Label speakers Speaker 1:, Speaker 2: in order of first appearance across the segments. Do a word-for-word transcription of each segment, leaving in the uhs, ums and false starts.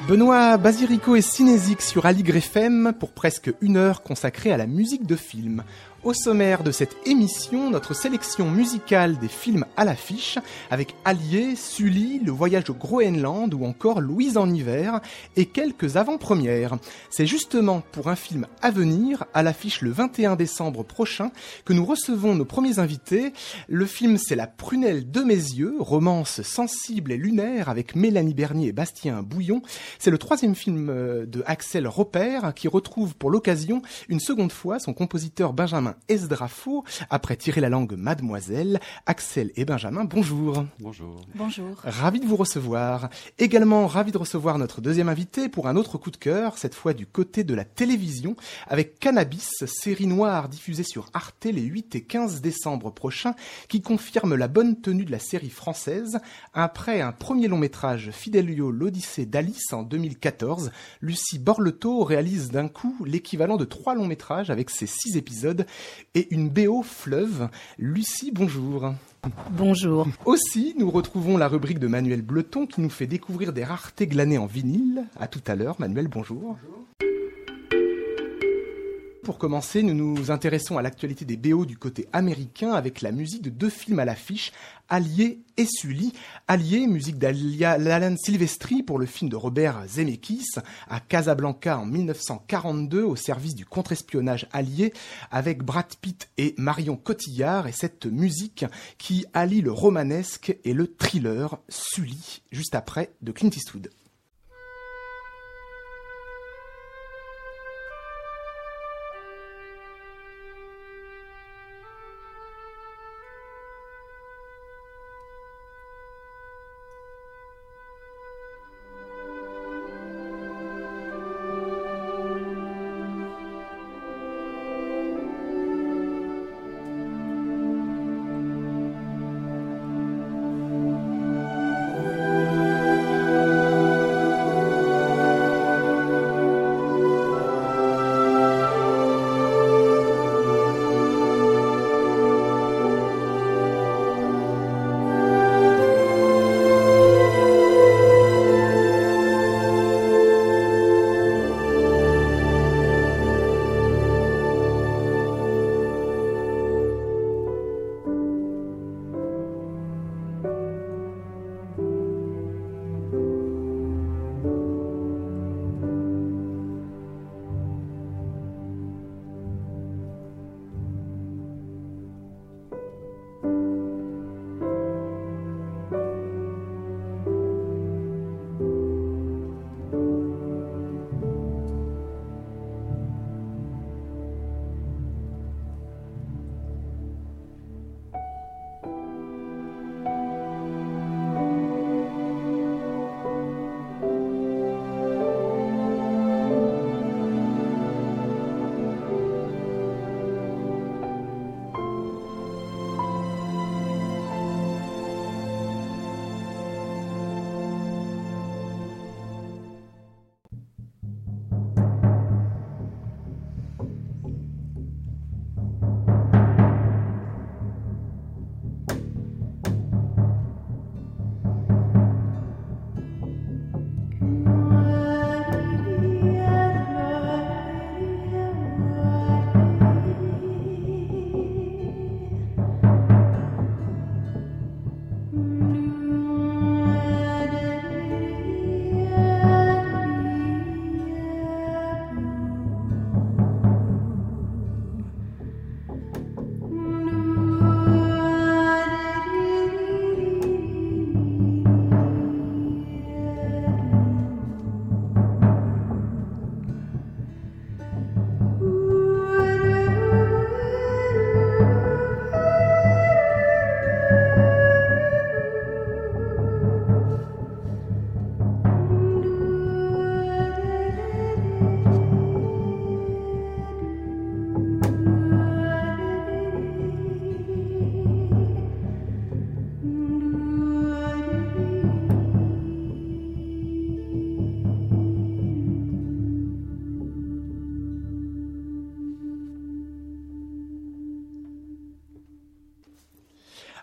Speaker 1: Benoît Basirico et Cinésique sur Aligre F M pour presque une heure consacrée à la musique de film. Au sommaire de cette émission, notre sélection musicale des films à l'affiche avec Allier, Sully, Le Voyage au Groenland ou encore Louise en hiver et quelques avant-premières. C'est justement pour un film à venir, à l'affiche le vingt et un décembre prochain, que nous recevons nos premiers invités. Le film, c'est La Prunelle de mes yeux, romance sensible et lunaire avec Mélanie Bernier et Bastien Bouillon. C'est le troisième film de Axel Ropert qui retrouve pour l'occasion une seconde fois son compositeur Benjamin Esdrafo, après Tirer la langue Mademoiselle. Axel et Benjamin, bonjour.
Speaker 2: Bonjour.
Speaker 3: Bonjour.
Speaker 1: Ravi de vous recevoir. Également ravi de recevoir notre deuxième invité pour un autre coup de cœur, cette fois du côté de la télévision, avec Cannabis, série noire diffusée sur Arte les huit et quinze décembre prochains, qui confirme la bonne tenue de la série française. Après un premier long métrage, Fidelio, l'Odyssée d'Alice en deux mille quatorze, Lucie Borletot réalise d'un coup l'équivalent de trois longs métrages avec ses six épisodes et une B O fleuve. Lucie, bonjour.
Speaker 3: Bonjour.
Speaker 1: Aussi, nous retrouvons la rubrique de Manuel Bleton qui nous fait découvrir des raretés glanées en vinyle. À tout à l'heure, Manuel, bonjour. Bonjour. Pour commencer, nous nous intéressons à l'actualité des B O du côté américain avec la musique de deux films à l'affiche, Allier et Sully. Allier, musique d'Alan Silvestri pour le film de Robert Zemeckis, à Casablanca en mille neuf cent quarante-deux au service du contre-espionnage allié avec Brad Pitt et Marion Cotillard, et cette musique qui allie le romanesque et le thriller, Sully, juste après de Clint Eastwood.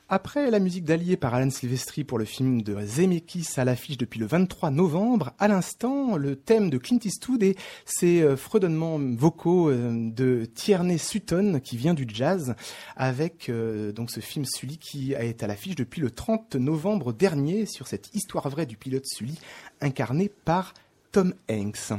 Speaker 1: Après la musique d'Hallyé par Alan Silvestri pour le film de Zemeckis à l'affiche depuis le vingt-trois novembre, à l'instant, le thème de Clint Eastwood et ses euh, fredonnements vocaux euh, de Tierney Sutton qui vient du jazz avec euh, donc ce film Sully qui est à l'affiche depuis le trente novembre dernier sur cette histoire vraie du pilote Sully incarné par Tom Hanks.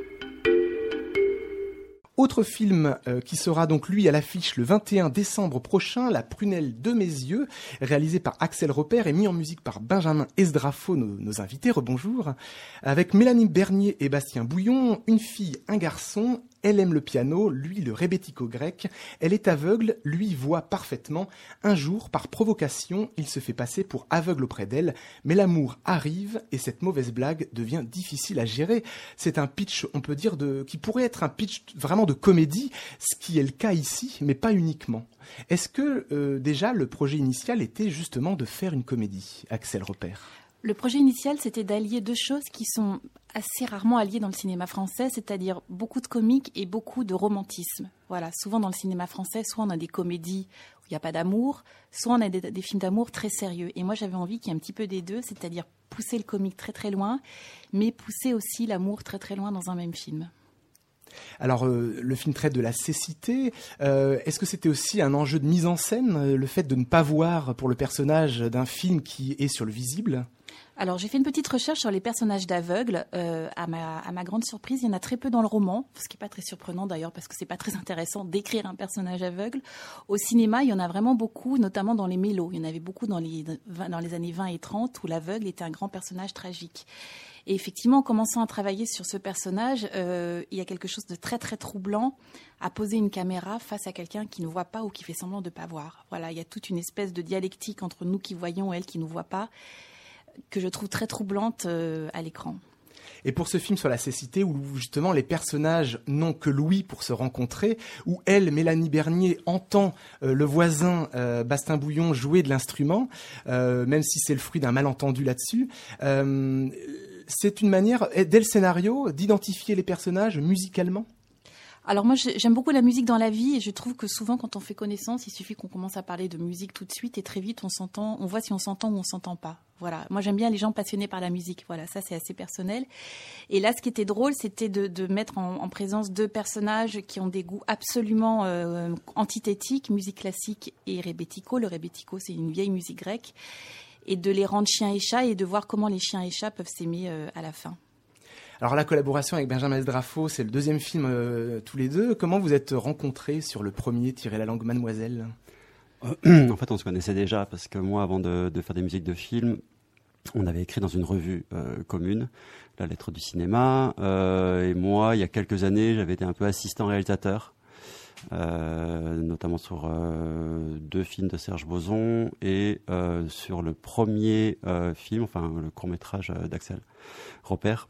Speaker 1: Autre film euh, qui sera donc lui à l'affiche le vingt et un décembre prochain, La prunelle de mes yeux, réalisé par Axel Repère et mis en musique par Benjamin Esdrafo, nos, nos invités, rebonjour, avec Mélanie Bernier et Bastien Bouillon, une fille, un garçon. Elle aime le piano, lui le rébético grec. Elle est aveugle, lui voit parfaitement. Un jour, par provocation, il se fait passer pour aveugle auprès d'elle. Mais l'amour arrive et cette mauvaise blague devient difficile à gérer. C'est un pitch, on peut dire, de, qui pourrait être un pitch vraiment de comédie, ce qui est le cas ici, mais pas uniquement. Est-ce que euh, déjà le projet initial était justement de faire une comédie, Axel Repère ?
Speaker 2: Le projet initial, c'était d'allier deux choses qui sont assez rarement alliées dans le cinéma français, c'est-à-dire beaucoup de comique et beaucoup de romantisme. Voilà, souvent dans le cinéma français, soit on a des comédies où il n'y a pas d'amour, soit on a des, des films d'amour très sérieux. Et moi, j'avais envie qu'il y ait un petit peu des deux, c'est-à-dire pousser le comique très très loin, mais pousser aussi l'amour très très loin dans un même film.
Speaker 1: Alors, euh, le film traite de la cécité. Euh, est-ce que c'était aussi un enjeu de mise en scène, euh, le fait de ne pas voir pour le personnage d'un film qui est sur le visible ?
Speaker 2: Alors, j'ai fait une petite recherche sur les personnages d'aveugles. Euh, à, ma, à ma grande surprise, il y en a très peu dans le roman, ce qui n'est pas très surprenant d'ailleurs, parce que c'est pas très intéressant d'écrire un personnage aveugle. Au cinéma, il y en a vraiment beaucoup, notamment dans les mélos. Il y en avait beaucoup dans les, dans les années vingt et trente, où l'aveugle était un grand personnage tragique. Et effectivement, en commençant à travailler sur ce personnage, euh, il y a quelque chose de très très troublant à poser une caméra face à quelqu'un qui ne voit pas ou qui fait semblant de ne pas voir. Voilà, il y a toute une espèce de dialectique entre nous qui voyons et elle qui ne voit pas, que je trouve très troublante euh, à l'écran.
Speaker 1: Et pour ce film sur la cécité, où justement les personnages n'ont que l'ouïe pour se rencontrer, où elle, Mélanie Bernier, entend euh, le voisin euh, Bastien Bouillon jouer de l'instrument, euh, même si c'est le fruit d'un malentendu là-dessus, euh, c'est une manière, dès le scénario, d'identifier les personnages musicalement ?
Speaker 2: Alors moi, j'aime beaucoup la musique dans la vie et je trouve que souvent, quand on fait connaissance, il suffit qu'on commence à parler de musique tout de suite et très vite, on s'entend, on voit si on s'entend ou on s'entend pas. Voilà. Moi, j'aime bien les gens passionnés par la musique. Voilà, ça, c'est assez personnel. Et là, ce qui était drôle, c'était de, de mettre en, en présence deux personnages qui ont des goûts absolument euh, antithétiques, musique classique et rébético. Le rébético, c'est une vieille musique grecque. Et de les rendre chiens et chats et de voir comment les chiens et chats peuvent s'aimer euh, à la fin.
Speaker 1: Alors la collaboration avec Benjamin Esdrafo, c'est le deuxième film euh, tous les deux. Comment vous êtes rencontrés sur le premier, Tirer la langue Mademoiselle ?
Speaker 3: euh, En fait, on se connaissait déjà parce que moi, avant de, de faire des musiques de films, on avait écrit dans une revue euh, commune, La Lettre du cinéma. Euh, et moi, il y a quelques années, j'avais été un peu assistant réalisateur, euh, notamment sur euh, deux films de Serge Boson et euh, sur le premier euh, film, enfin le court-métrage d'Axel Repère.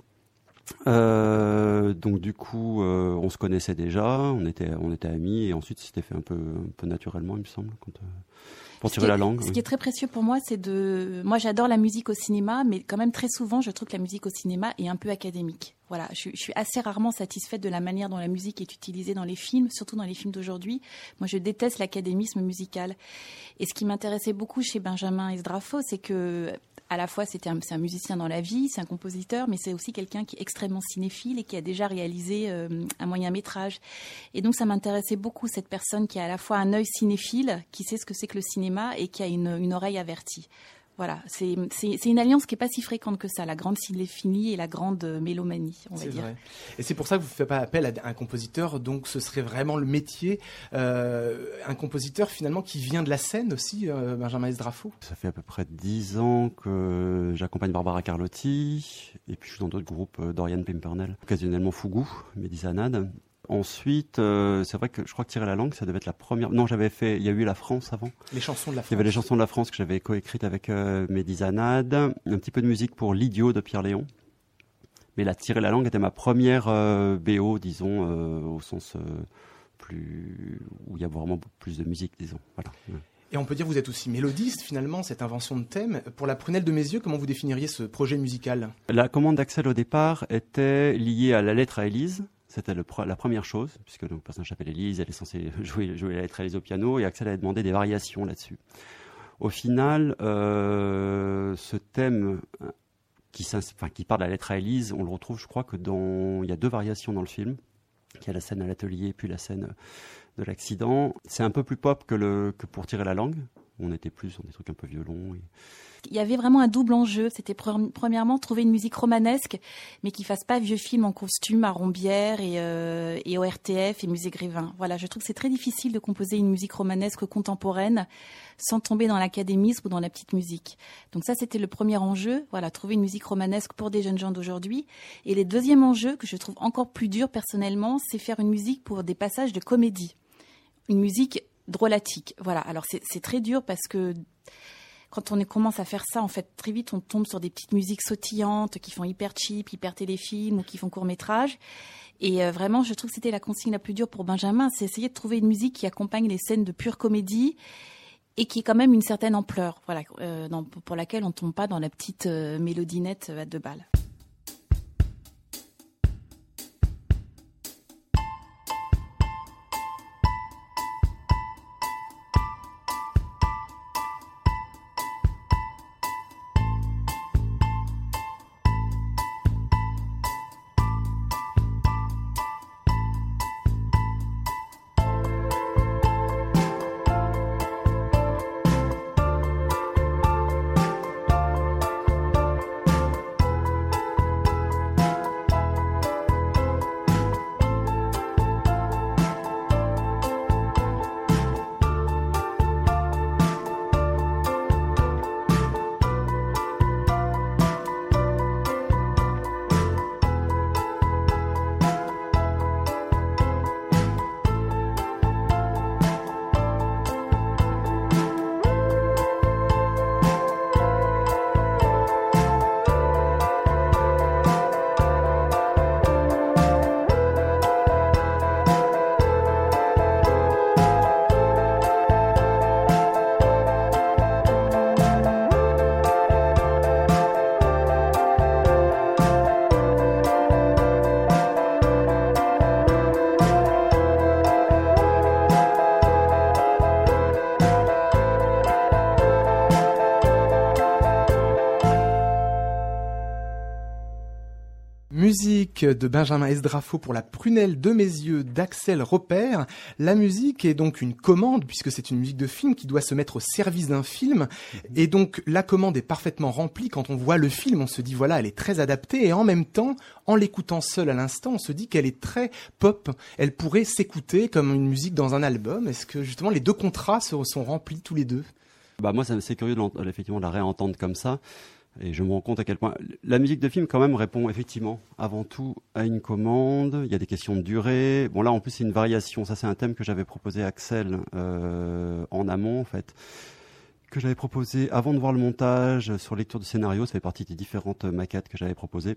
Speaker 3: Euh, donc du coup, euh, on se connaissait déjà, on était, on était amis, et ensuite c'était fait un peu, un peu naturellement, il me semble, quand, euh, pour tirer
Speaker 2: est,
Speaker 3: la langue.
Speaker 2: Ce
Speaker 3: oui.
Speaker 2: qui est très précieux pour moi, c'est de, moi j'adore la musique au cinéma, mais quand même très souvent, je trouve que la musique au cinéma est un peu académique. Voilà, je, je suis assez rarement satisfaite de la manière dont la musique est utilisée dans les films, surtout dans les films d'aujourd'hui. Moi, je déteste l'académisme musical. Et ce qui m'intéressait beaucoup chez Benjamin Esdrafo, c'est que à la fois, c'était un, c'est un musicien dans la vie, c'est un compositeur, mais c'est aussi quelqu'un qui est extrêmement cinéphile et qui a déjà réalisé euh, un moyen-métrage. Et donc, ça m'intéressait beaucoup, cette personne qui a à la fois un œil cinéphile, qui sait ce que c'est que le cinéma et qui a une, une oreille avertie. Voilà, c'est, c'est, c'est une alliance qui n'est pas si fréquente que ça, la grande cinéphilie et la grande mélomanie, on va
Speaker 1: c'est
Speaker 2: dire.
Speaker 1: Vrai. Et c'est pour ça que vous ne faites pas appel à un compositeur, donc ce serait vraiment le métier, euh, un compositeur finalement qui vient de la scène aussi, euh, Benjamin Esdrafo.
Speaker 3: Ça fait à peu près dix ans que j'accompagne Barbara Carlotti, et puis je suis dans d'autres groupes, euh, Dorian Pimpernel, occasionnellement Fougou, Médizanade. Ensuite, euh, c'est vrai que je crois que Tirer la langue, ça devait être la première. Non, j'avais fait. Il y a eu La France avant.
Speaker 1: Les chansons de la France.
Speaker 3: Il y avait les chansons de la France que j'avais coécrites avec euh, Médizanade. Un petit peu de musique pour L'Idiot de Pierre Léon. Mais la Tirer la langue était ma première euh, B O, disons, euh, au sens euh, plus où il y a vraiment plus de musique, disons. Voilà.
Speaker 1: Et on peut dire que vous êtes aussi mélodiste finalement, cette invention de thème. Pour La prunelle de mes yeux, comment vous définiriez ce projet musical ?
Speaker 3: La commande d'Axel au départ était liée à La lettre à Élise. C'était le, la première chose, puisque le personnage s'appelle Élise, elle est censée jouer, jouer la lettre à Élise au piano, et Axel avait demandé des variations là-dessus. Au final, euh, ce thème qui, enfin, qui parle de la lettre à Élise, on le retrouve, je crois que dans, il y a deux variations dans le film. Il y a la scène à l'atelier, puis la scène de l'accident. C'est un peu plus pop que, le, que pour tirer la langue. On était plus sur des trucs un peu violons. Et...
Speaker 2: Il y avait vraiment un double enjeu. C'était pre- premièrement trouver une musique romanesque, mais qui fasse pas vieux film en costume à Rombière et, euh, et au R T F et Musée Grévin. Voilà, je trouve que c'est très difficile de composer une musique romanesque contemporaine sans tomber dans l'académisme ou dans la petite musique. Donc ça, c'était le premier enjeu. Voilà, trouver une musique romanesque pour des jeunes gens d'aujourd'hui. Et le deuxième enjeu, que je trouve encore plus dur personnellement, c'est faire une musique pour des passages de comédie. Une musique drôlatique. Voilà, alors c'est, c'est très dur parce que quand on commence à faire ça, en fait, très vite, on tombe sur des petites musiques sautillantes qui font hyper cheap, hyper téléfilm ou qui font court-métrage. Et euh, vraiment, je trouve que c'était la consigne la plus dure pour Benjamin, c'est essayer de trouver une musique qui accompagne les scènes de pure comédie et qui ait quand même une certaine ampleur, voilà, euh, dans, pour laquelle on ne tombe pas dans la petite euh, mélodinette à deux balles.
Speaker 1: Musique de Benjamin Esdraffo pour La prunelle de mes yeux d'Axel Repère. La musique est donc une commande puisque c'est une musique de film qui doit se mettre au service d'un film. Et donc la commande est parfaitement remplie. Quand on voit le film, on se dit voilà, elle est très adaptée. Et en même temps, en l'écoutant seule à l'instant, on se dit qu'elle est très pop. Elle pourrait s'écouter comme une musique dans un album. Est-ce que justement les deux contrats sont remplis tous les deux ?
Speaker 3: Bah moi, c'est curieux de effectivement de la réentendre comme ça. Et je me rends compte à quel point la musique de film quand même répond effectivement avant tout à une commande. Il y a des questions de durée. Bon là en plus c'est une variation. Ça c'est un thème que j'avais proposé à Axel euh, en amont en fait, que j'avais proposé avant de voir le montage sur lecture du scénario. Ça fait partie des différentes maquettes que j'avais proposées.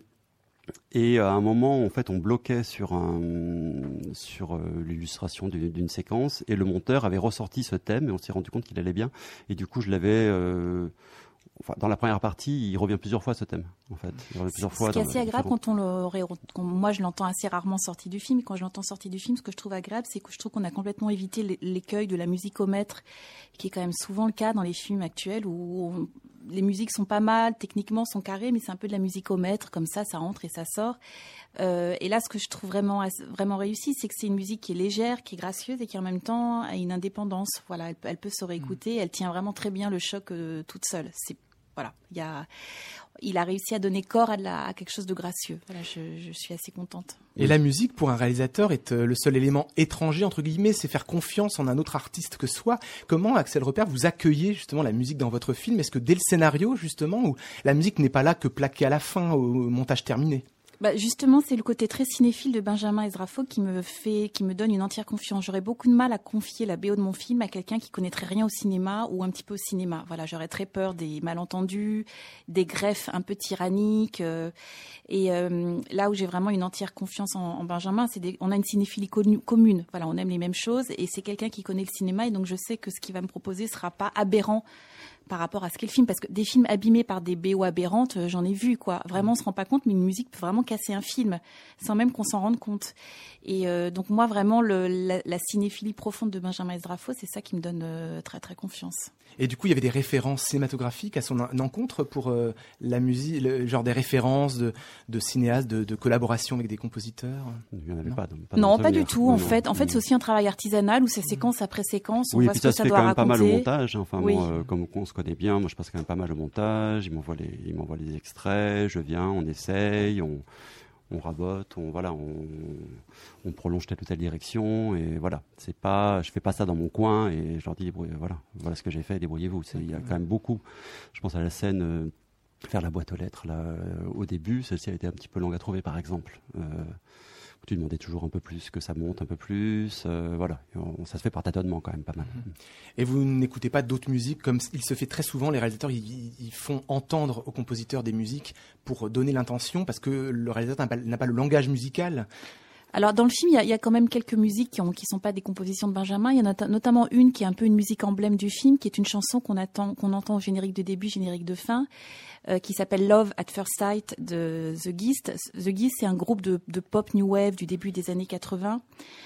Speaker 3: Et à un moment en fait on bloquait sur un sur euh, l'illustration d'une, d'une séquence et le monteur avait ressorti ce thème et on s'est rendu compte qu'il allait bien. Et du coup je l'avais euh, Enfin, dans la première partie, il revient plusieurs fois ce thème. En fait, il revient plusieurs fois.
Speaker 2: Ce qui est assez agréable quand on l'aurait, quand moi je l'entends assez rarement sorti du film. Et quand je l'entends sorti du film, ce que je trouve agréable, c'est que je trouve qu'on a complètement évité l'écueil de la musique au mètre, qui est quand même souvent le cas dans les films actuels où on, les musiques sont pas mal, techniquement sont carrées, mais c'est un peu de la musique au mètre, comme ça, ça entre et ça sort. Euh, et là, ce que je trouve vraiment vraiment réussi, c'est que c'est une musique qui est légère, qui est gracieuse et qui en même temps a une indépendance. Voilà, elle, elle peut se réécouter, mmh. elle tient vraiment très bien le choc euh, toute seule. C'est Voilà, il, y a, il a réussi à donner corps à, de la, à quelque chose de gracieux. Voilà, je, je suis assez contente.
Speaker 1: Et la musique, pour un réalisateur, est le seul élément étranger, entre guillemets, c'est faire confiance en un autre artiste que soi. Comment, Axel Repère, vous accueillez justement la musique dans votre film ? Est-ce que dès le scénario, justement, où la musique n'est pas là que plaquée à la fin, au montage terminé ?
Speaker 2: Bah justement, c'est le côté très cinéphile de Benjamin Esdraffo qui me fait, qui me donne une entière confiance. J'aurais beaucoup de mal à confier la B O de mon film à quelqu'un qui connaîtrait rien au cinéma ou un petit peu au cinéma. Voilà, j'aurais très peur des malentendus, des greffes un peu tyranniques. Euh, et euh, là où j'ai vraiment une entière confiance en, en Benjamin, c'est des, on a une cinéphilie connu, commune. Voilà, on aime les mêmes choses et c'est quelqu'un qui connaît le cinéma et donc je sais que ce qu'il va me proposer sera pas aberrant par rapport à ce qu'est le film, parce que des films abîmés par des B O aberrantes, euh, j'en ai vu, quoi. Vraiment, on se rend pas compte, mais une musique peut vraiment casser un film, sans même qu'on s'en rende compte. Et euh, donc moi, vraiment, le, la, la cinéphilie profonde de Benjamin Esdrafo, c'est ça qui me donne euh, très très confiance.
Speaker 1: Et du coup, il y avait des références cinématographiques à son en- encontre pour euh, la musique, le, genre des références de, de cinéastes, de, de collaboration avec des compositeurs.
Speaker 3: Il n'y en avait
Speaker 1: Non.
Speaker 3: pas. Pas
Speaker 2: Non,
Speaker 3: dans
Speaker 2: pas
Speaker 3: le
Speaker 2: du
Speaker 3: souvenir.
Speaker 2: tout.
Speaker 3: Non,
Speaker 2: En
Speaker 3: non.
Speaker 2: fait, en fait,
Speaker 3: Mm.
Speaker 2: c'est aussi un travail artisanal où c'est séquence après séquence, on
Speaker 3: Oui, et
Speaker 2: voit
Speaker 3: puis
Speaker 2: ce que
Speaker 3: ça
Speaker 2: ça
Speaker 3: se fait
Speaker 2: doit
Speaker 3: quand même pas mal au
Speaker 2: raconter.
Speaker 3: montage. Enfin,
Speaker 2: Oui.
Speaker 3: moi, euh, comme on se connaît bien, moi je passe quand même pas mal au montage. Il m'envoie les, il m'envoie les extraits, je viens, on essaye, on, on rabote, on voilà, on, on prolonge telle ou telle direction et voilà. C'est pas, je fais pas ça dans mon coin et je leur dis débrouillez- voilà, voilà ce que j'ai fait, débrouillez-vous. C'est, il y a quand même beaucoup. Je pense à la scène. Euh, faire la boîte aux lettres là euh, au début, celle-ci a été un petit peu longue à trouver par exemple. Euh, tu demandais toujours un peu plus, que ça monte un peu plus, euh, voilà. Et on- ça se fait par tâtonnement quand même pas mal.
Speaker 1: Et vous n'écoutez pas d'autres musiques, comme il se fait très souvent, les réalisateurs, ils, ils font entendre aux compositeurs des musiques pour donner l'intention, parce que le réalisateur n'a pas, n'a pas le langage musical.
Speaker 2: Alors dans le film, il y a, il y a quand même quelques musiques qui ont, qui sont pas des compositions de Benjamin. Il y en a not- notamment une qui est un peu une musique emblème du film, qui est une chanson qu'on attend, qu'on entend au générique de début, générique de fin, euh, qui s'appelle Love at First Sight de The Gist. The Gist, c'est un groupe de, de pop new wave du début des années quatre-vingts.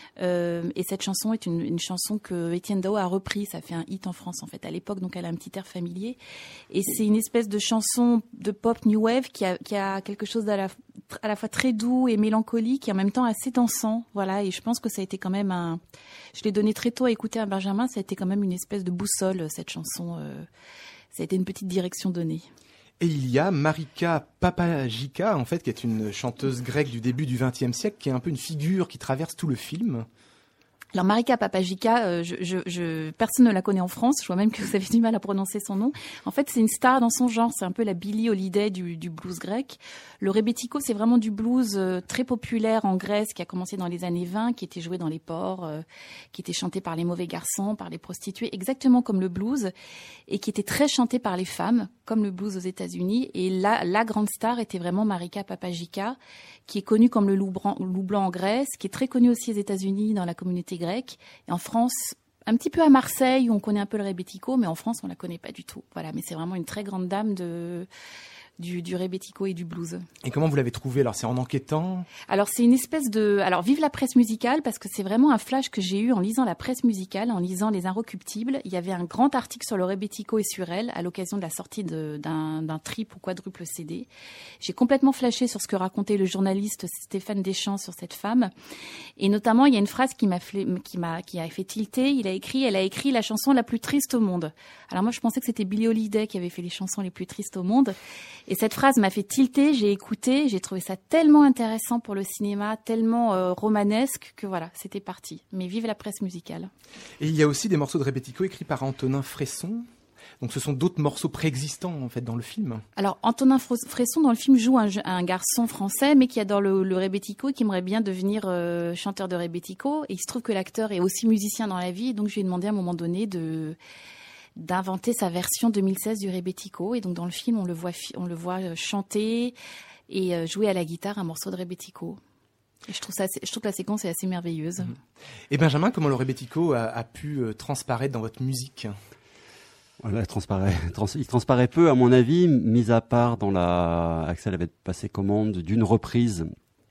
Speaker 2: Euh, et cette chanson est une, une chanson que Étienne Dao a repris. Ça fait un hit en France en fait à l'époque, donc elle a un petit air familier. Et c'est une espèce de chanson de pop new wave qui a, qui a quelque chose d'à la, à la fois très doux et mélancolique et en même temps assez dansant. Voilà. Et je pense que ça a été quand même un. Je l'ai donné très tôt à écouter à Benjamin. Ça a été quand même une espèce de boussole cette chanson. Euh, ça a été une petite direction donnée.
Speaker 1: Et il y a Marika Papagika, en fait, qui est une chanteuse grecque du début du vingtième siècle, qui est un peu une figure qui traverse tout le film.
Speaker 2: Alors Marika Papagika, euh, je, je, je, personne ne la connaît en France. Je vois même que vous avez du mal à prononcer son nom. En fait, c'est une star dans son genre. C'est un peu la Billie Holiday du, du blues grec. Le rebetiko, c'est vraiment du blues euh, très populaire en Grèce, qui a commencé dans les années vingt, qui était joué dans les ports, euh, qui était chanté par les mauvais garçons, par les prostituées, exactement comme le blues, et qui était très chanté par les femmes, comme le blues aux États-Unis. Et là, la grande star était vraiment Marika Papagika, qui est connue comme le loup blanc, loup blanc en Grèce, qui est très connue aussi aux États-Unis dans la communauté grecque, et en France, un petit peu à Marseille où on connaît un peu le rebetiko, mais en France on la connaît pas du tout. Voilà, mais c'est vraiment une très grande dame de du, du rebetiko et du blues.
Speaker 1: Et comment vous l'avez trouvé? Alors, c'est en enquêtant?
Speaker 2: Alors, c'est une espèce de... Alors, vive la presse musicale, parce que c'est vraiment un flash que j'ai eu en lisant la presse musicale, en lisant Les Inrecuptibles. Il y avait un grand article sur le rebetiko et sur elle, à l'occasion de la sortie de, d'un, d'un triple ou quadruple C D. J'ai complètement flashé sur ce que racontait le journaliste Stéphane Deschamps sur cette femme. Et notamment, il y a une phrase qui m'a fait, qui m'a, qui a fait tilter. Il a écrit, elle a écrit la chanson la plus triste au monde. Alors moi, je pensais que c'était Billie Holiday qui avait fait les chansons les plus tristes au monde. Et cette phrase m'a fait tilter, j'ai écouté, j'ai trouvé ça tellement intéressant pour le cinéma, tellement euh, romanesque que voilà, c'était parti. Mais vive la presse musicale.
Speaker 1: Et il y a aussi des morceaux de rebetiko écrits par Antonin Fresson. Donc ce sont d'autres morceaux préexistants en fait dans le film.
Speaker 2: Alors Antonin Fresson dans le film joue un, un garçon français mais qui adore le, le rebetiko et qui aimerait bien devenir euh, chanteur de rebetiko. Et il se trouve que l'acteur est aussi musicien dans la vie, donc je lui ai demandé à un moment donné de d'inventer sa version deux mille seize du rebetiko. Et donc dans le film, on le voit, on le voit chanter et jouer à la guitare un morceau de rebetiko. Et je trouve ça, assez, je trouve que la séquence est assez merveilleuse.
Speaker 1: Mmh. Et Benjamin, comment le rebetiko a, a pu transparaître dans votre musique?
Speaker 3: Voilà, il transparaît, trans, il transparaît peu à mon avis, mis à part dans la, Axel avait passé commande d'une reprise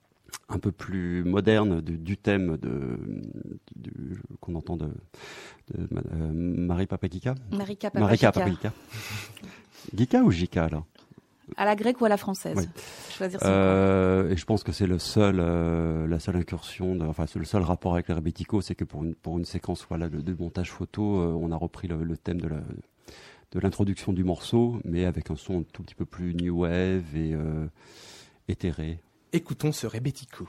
Speaker 3: un peu plus moderne du, du thème de, du, qu'on entend de, de euh, Marie Papagika.
Speaker 2: Marika Papagika.
Speaker 3: Marika Papagika. Gika ou Gika là?
Speaker 2: À la grecque ou à la française.
Speaker 3: Oui.
Speaker 2: Choisir son
Speaker 3: euh, et je pense que c'est le seul, euh, la seule incursion, de, enfin c'est le seul rapport avec le rebetiko, c'est que pour une pour une séquence voilà de, de montage photo, euh, on a repris le, le thème de la de l'introduction du morceau, mais avec un son un tout petit peu plus new wave et euh, éthéré.
Speaker 1: Écoutons ce rebetiko.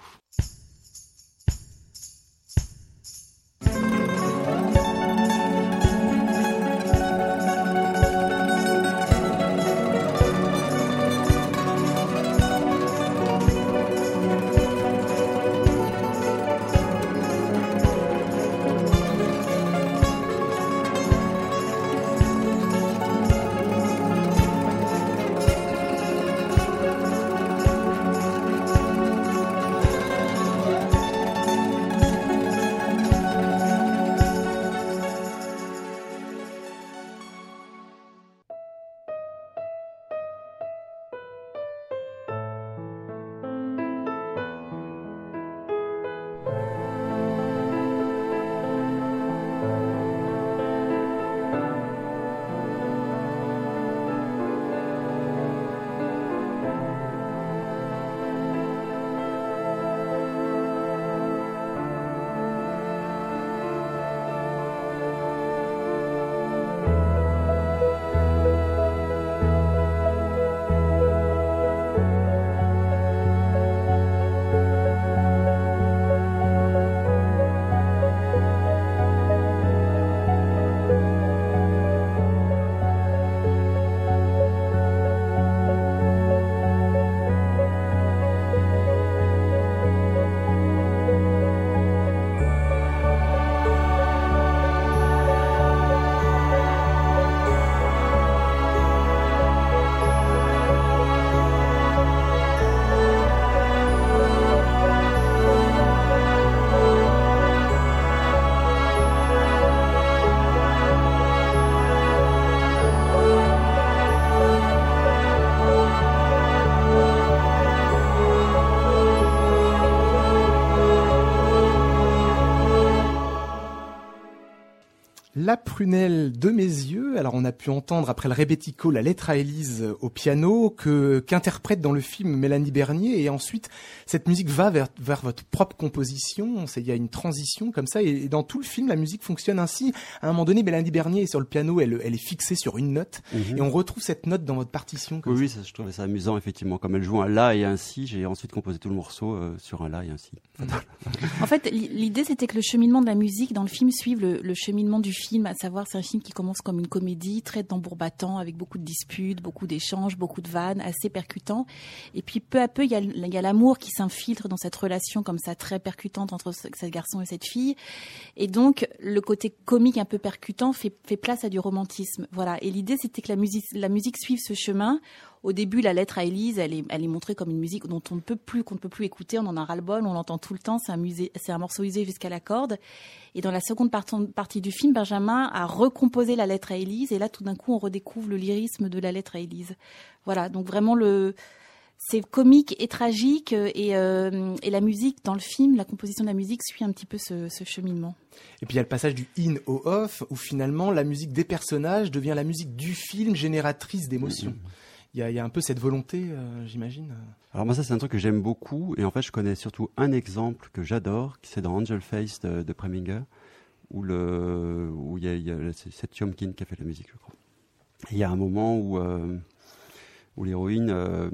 Speaker 1: La prunelle de mes yeux. Alors on a pu entendre après le rebettico La lettre à Élise au piano que qu'interprète dans le film Mélanie Bernier, et ensuite cette musique va vers, vers votre propre composition. C'est, il y a une transition comme ça, et, et dans tout le film la musique fonctionne ainsi. À un moment donné, Mélanie Bernier est sur le piano, elle, elle est fixée sur une note, mm-hmm. et on retrouve cette note dans votre partition. Comme
Speaker 3: oui,
Speaker 1: ça.
Speaker 3: oui, ça, je trouvais ça amusant effectivement. Comme elle joue un la et un si, j'ai ensuite composé tout le morceau euh, sur un la et un si.
Speaker 2: En fait, l'idée c'était que le cheminement de la musique dans le film suive le, le cheminement du film, à savoir c'est un film qui commence comme une comédie, très tambour battant, avec beaucoup de disputes, beaucoup d'échanges, beaucoup de vannes, assez percutant. Et puis peu à peu, il y a, il y a l'amour qui s'infiltre dans cette relation comme ça très percutante entre ce, ce garçon et cette fille. Et donc le côté comique un peu percutant fait, fait place à du romantisme. Voilà. Et l'idée c'était que la musique, la musique suive ce chemin. Au début, la lettre à Élise, elle est, elle est montrée comme une musique dont on ne peut plus, qu'on ne peut plus écouter. On en a ras-le-bol, on l'entend tout le temps. C'est un musée, c'est un morceau usé jusqu'à la corde. Et dans la seconde partie du film, Benjamin a recomposé la lettre à Élise. Et là, tout d'un coup, on redécouvre le lyrisme de la lettre à Élise. Voilà. Donc vraiment le, c'est comique et tragique. Et, euh, et la musique dans le film, la composition de la musique suit un petit peu ce, ce cheminement.
Speaker 1: Et puis il y a le passage du in au off, où finalement la musique des personnages devient la musique du film, génératrice d'émotions. Mmh. Il y, a, il y a un peu cette volonté, euh, j'imagine.
Speaker 3: Alors moi, ça, c'est un truc que j'aime beaucoup. Et en fait, je connais surtout un exemple que j'adore, c'est dans Angel Face de, de Preminger, où, le, où il y a, il y a c'est Seth Yomkin qui a fait la musique, je crois. Et il y a un moment où, euh, où l'héroïne euh,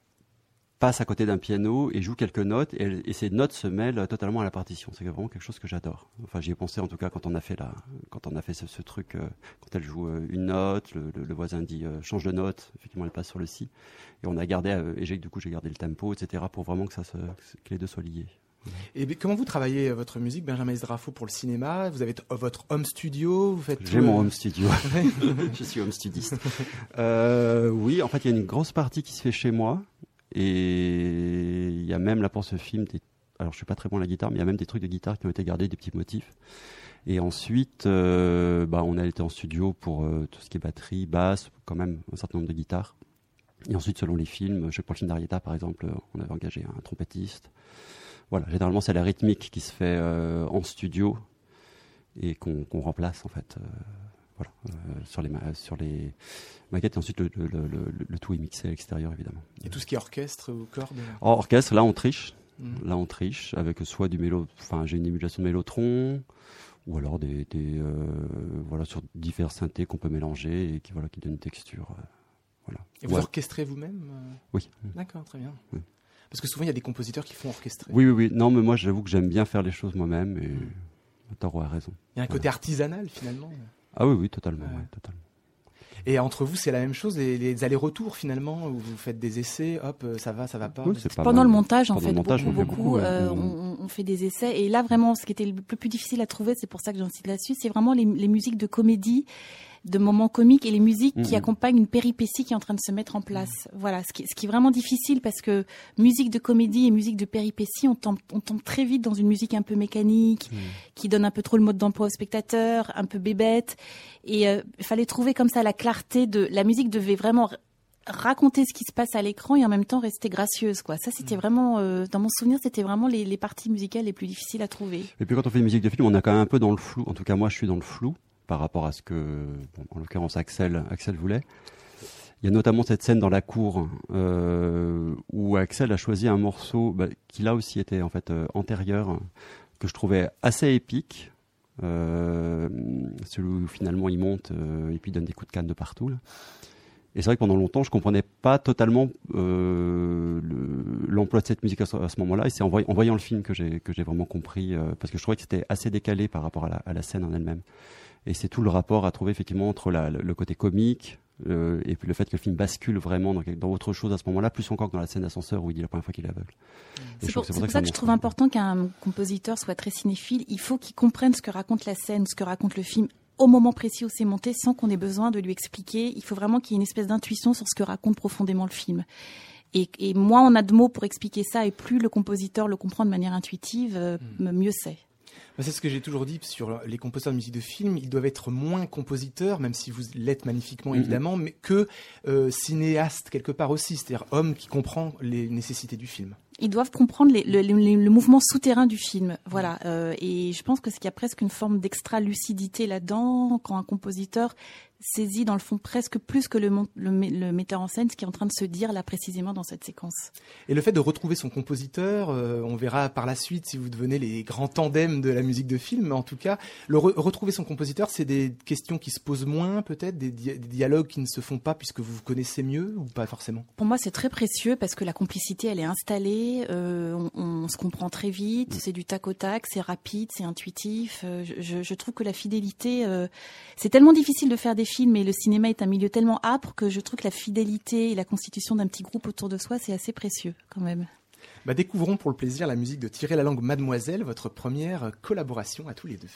Speaker 3: passe à côté d'un piano et joue quelques notes, et, elle, et ces notes se mêlent totalement à la partition. C'est vraiment quelque chose que j'adore. Enfin, j'y ai pensé en tout cas quand on a fait, la, quand on a fait ce, ce truc, euh, quand elle joue euh, une note, le, le, le voisin dit euh, change de note, effectivement elle passe sur le si, et on a gardé, euh, et j'ai, du coup j'ai gardé le tempo, et cetera, pour vraiment que, ça se, que les deux soient liés.
Speaker 1: Et comment vous travaillez votre musique, Benjamin Ezrafo, pour le cinéma? Vous avez t- votre home studio, vous faites
Speaker 3: J'ai mon home studio. Je suis home studiste. Euh, oui, en fait, il y a une grosse partie qui se fait chez moi. Et il y a même là pour ce film, des... alors je suis pas très bon à la guitare, mais il y a même des trucs de guitare qui ont été gardés, des petits motifs. Et ensuite, euh, bah, on a été en studio pour euh, tout ce qui est batterie, basse, quand même un certain nombre de guitares. Et ensuite, selon les films, je sais que pour le film d'Arietta, par exemple, on avait engagé un trompettiste. Voilà, généralement c'est la rythmique qui se fait euh, en studio et qu'on, qu'on remplace en fait. Euh, Voilà, euh, sur les ma- sur les maquettes, et ensuite le, le, le, le, le tout est mixé à l'extérieur évidemment.
Speaker 1: Et tout ce qui est orchestre ou cordes?
Speaker 3: En orchestre, là on triche, mmh. là on triche avec soit du mélo, enfin j'ai une émulation de mélotron, ou alors des, des euh, voilà sur divers synthés qu'on peut mélanger et qui voilà qui donnent une texture. Euh, voilà.
Speaker 1: Et vous
Speaker 3: ouais.
Speaker 1: orchestrez vous-même?
Speaker 3: Oui.
Speaker 1: D'accord, très bien.
Speaker 3: Oui.
Speaker 1: Parce que souvent il y a des compositeurs qui font orchestrer.
Speaker 3: Oui, oui, oui. Non, mais moi j'avoue que j'aime bien faire les choses moi-même et mmh. Taro a raison.
Speaker 1: Il y a un côté voilà. artisanal finalement.
Speaker 3: Ah oui, oui, totalement,
Speaker 1: ouais.
Speaker 3: Ouais, totalement.
Speaker 1: Et entre vous, c'est la même chose, les, les allers-retours finalement, où vous faites des essais, hop, ça va, ça va pas.
Speaker 3: Oui, c'est pas
Speaker 2: Pendant
Speaker 3: mal.
Speaker 2: le montage, en
Speaker 3: Pendant
Speaker 2: fait,
Speaker 3: le montage,
Speaker 2: beaucoup,
Speaker 3: on,
Speaker 2: beaucoup,
Speaker 3: beaucoup,
Speaker 2: euh,
Speaker 3: ouais.
Speaker 2: on, on fait des essais. Et là, vraiment, ce qui était le plus difficile à trouver, c'est pour ça que j'insiste là-dessus, c'est vraiment les, les musiques de comédie, de moments comiques et les musiques mmh. qui accompagnent une péripétie qui est en train de se mettre en place. Mmh. Voilà, ce qui, ce qui est vraiment difficile parce que musique de comédie et musique de péripétie, on tombe, on tombe très vite dans une musique un peu mécanique, mmh. qui donne un peu trop le mode d'emploi au spectateur, un peu bébête. Et il euh, fallait trouver comme ça la clarté de... La musique devait vraiment raconter ce qui se passe à l'écran et en même temps rester gracieuse, quoi. Ça, c'était mmh. vraiment... Euh, dans mon souvenir, c'était vraiment les, les parties musicales les plus difficiles à trouver.
Speaker 3: Et puis quand on fait une musique de film, on est quand même un peu dans le flou. En tout cas, moi, je suis dans le flou par rapport à ce que, bon, en l'occurrence, Axel, Axel voulait. Il y a notamment cette scène dans la cour euh, où Axel a choisi un morceau bah, qui là aussi était en fait euh, antérieur, que je trouvais assez épique. Euh, celui où finalement il monte euh, et puis il donne des coups de canne de partout. Là. Et c'est vrai que pendant longtemps, je comprenais pas totalement euh, le, l'emploi de cette musique à ce, à ce moment-là. Et c'est en, voy- en voyant le film que j'ai, que j'ai vraiment compris, euh, parce que je trouvais que c'était assez décalé par rapport à la, à la scène en elle-même. Et c'est tout le rapport à trouver effectivement entre la, le, le côté comique euh, et puis le fait que le film bascule vraiment dans, dans autre chose à ce moment-là, plus encore que dans la scène d'ascenseur où il dit la première fois qu'il est aveugle.
Speaker 2: C'est pour, c'est pour ça que, ça que je trouve important qu'un compositeur soit très cinéphile. Il faut qu'il comprenne ce que raconte la scène, ce que raconte le film au moment précis où c'est monté, sans qu'on ait besoin de lui expliquer. Il faut vraiment qu'il y ait une espèce d'intuition sur ce que raconte profondément le film. Et, et moins on a de mots pour expliquer ça, et plus le compositeur le comprend de manière intuitive, euh, mmh. mieux c'est.
Speaker 1: C'est ce que j'ai toujours dit sur les compositeurs de musique de film. Ils doivent être moins compositeurs, même si vous l'êtes magnifiquement, mmh. évidemment, mais que euh, cinéastes quelque part aussi, c'est-à-dire homme qui comprend les nécessités du film.
Speaker 2: Ils doivent comprendre les, le, le, le mouvement souterrain du film, voilà. Euh, et je pense que c'est qu'il y a presque une forme d'extra-lucidité là-dedans quand un compositeur saisit dans le fond presque plus que le, le, le metteur en scène ce qui est en train de se dire là précisément dans cette séquence.
Speaker 1: Et le fait de retrouver son compositeur, euh, on verra par la suite si vous devenez les grands tandems de la musique de film, mais en tout cas, le re- retrouver son compositeur, c'est des questions qui se posent moins peut-être, des, di- des dialogues qui ne se font pas puisque vous vous connaissez mieux ou pas forcément?
Speaker 2: Pour moi, c'est très précieux parce que la complicité, elle est installée, euh, on, on se comprend très vite, mmh. c'est du tac au tac, c'est rapide, c'est intuitif. Euh, je, je trouve que la fidélité, euh, c'est tellement difficile de faire des films, mais le cinéma est un milieu tellement âpre que je trouve que la fidélité et la constitution d'un petit groupe autour de soi, c'est assez précieux quand même.
Speaker 1: Bah, découvrons pour le plaisir la musique de Tirer la langue Mademoiselle, votre première collaboration à tous les deux.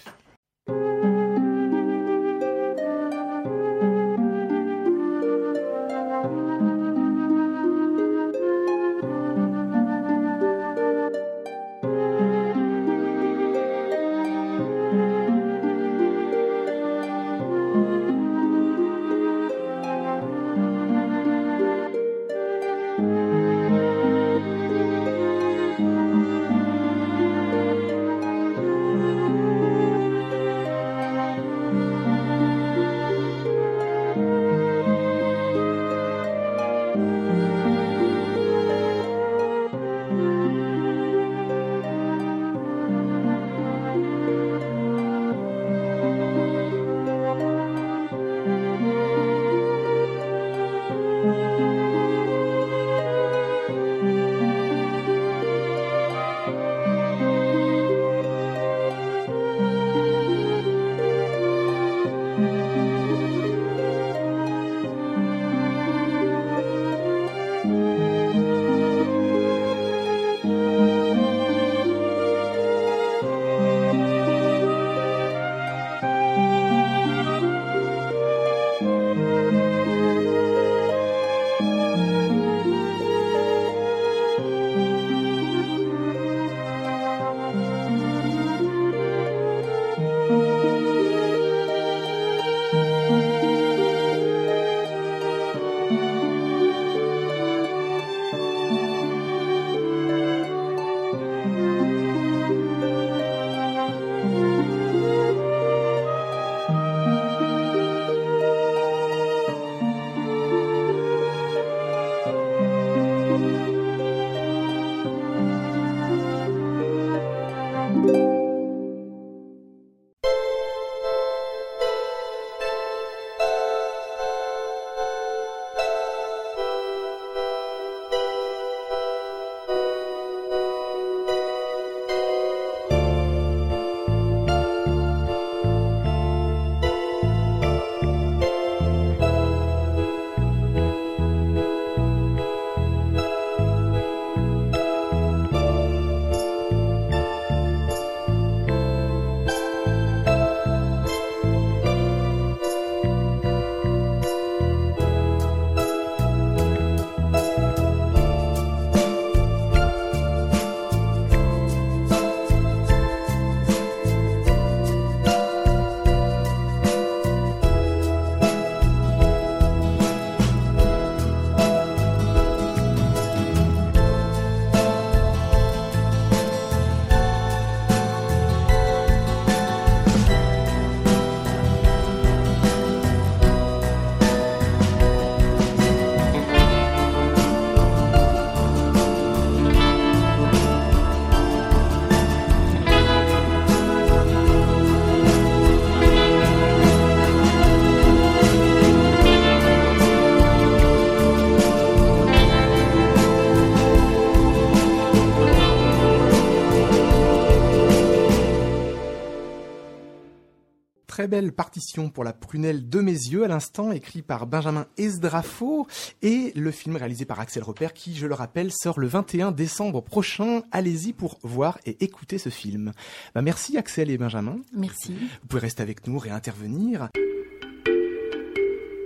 Speaker 1: Très belle partition pour la prunelle de mes yeux à l'instant, écrit par Benjamin Esdrafo, et le film réalisé par Axel Repère qui, je le rappelle, sort le vingt et un décembre prochain. Allez-y pour voir et écouter ce film. Bah, merci Axel et Benjamin.
Speaker 2: Merci.
Speaker 1: Vous pouvez rester avec nous, réintervenir.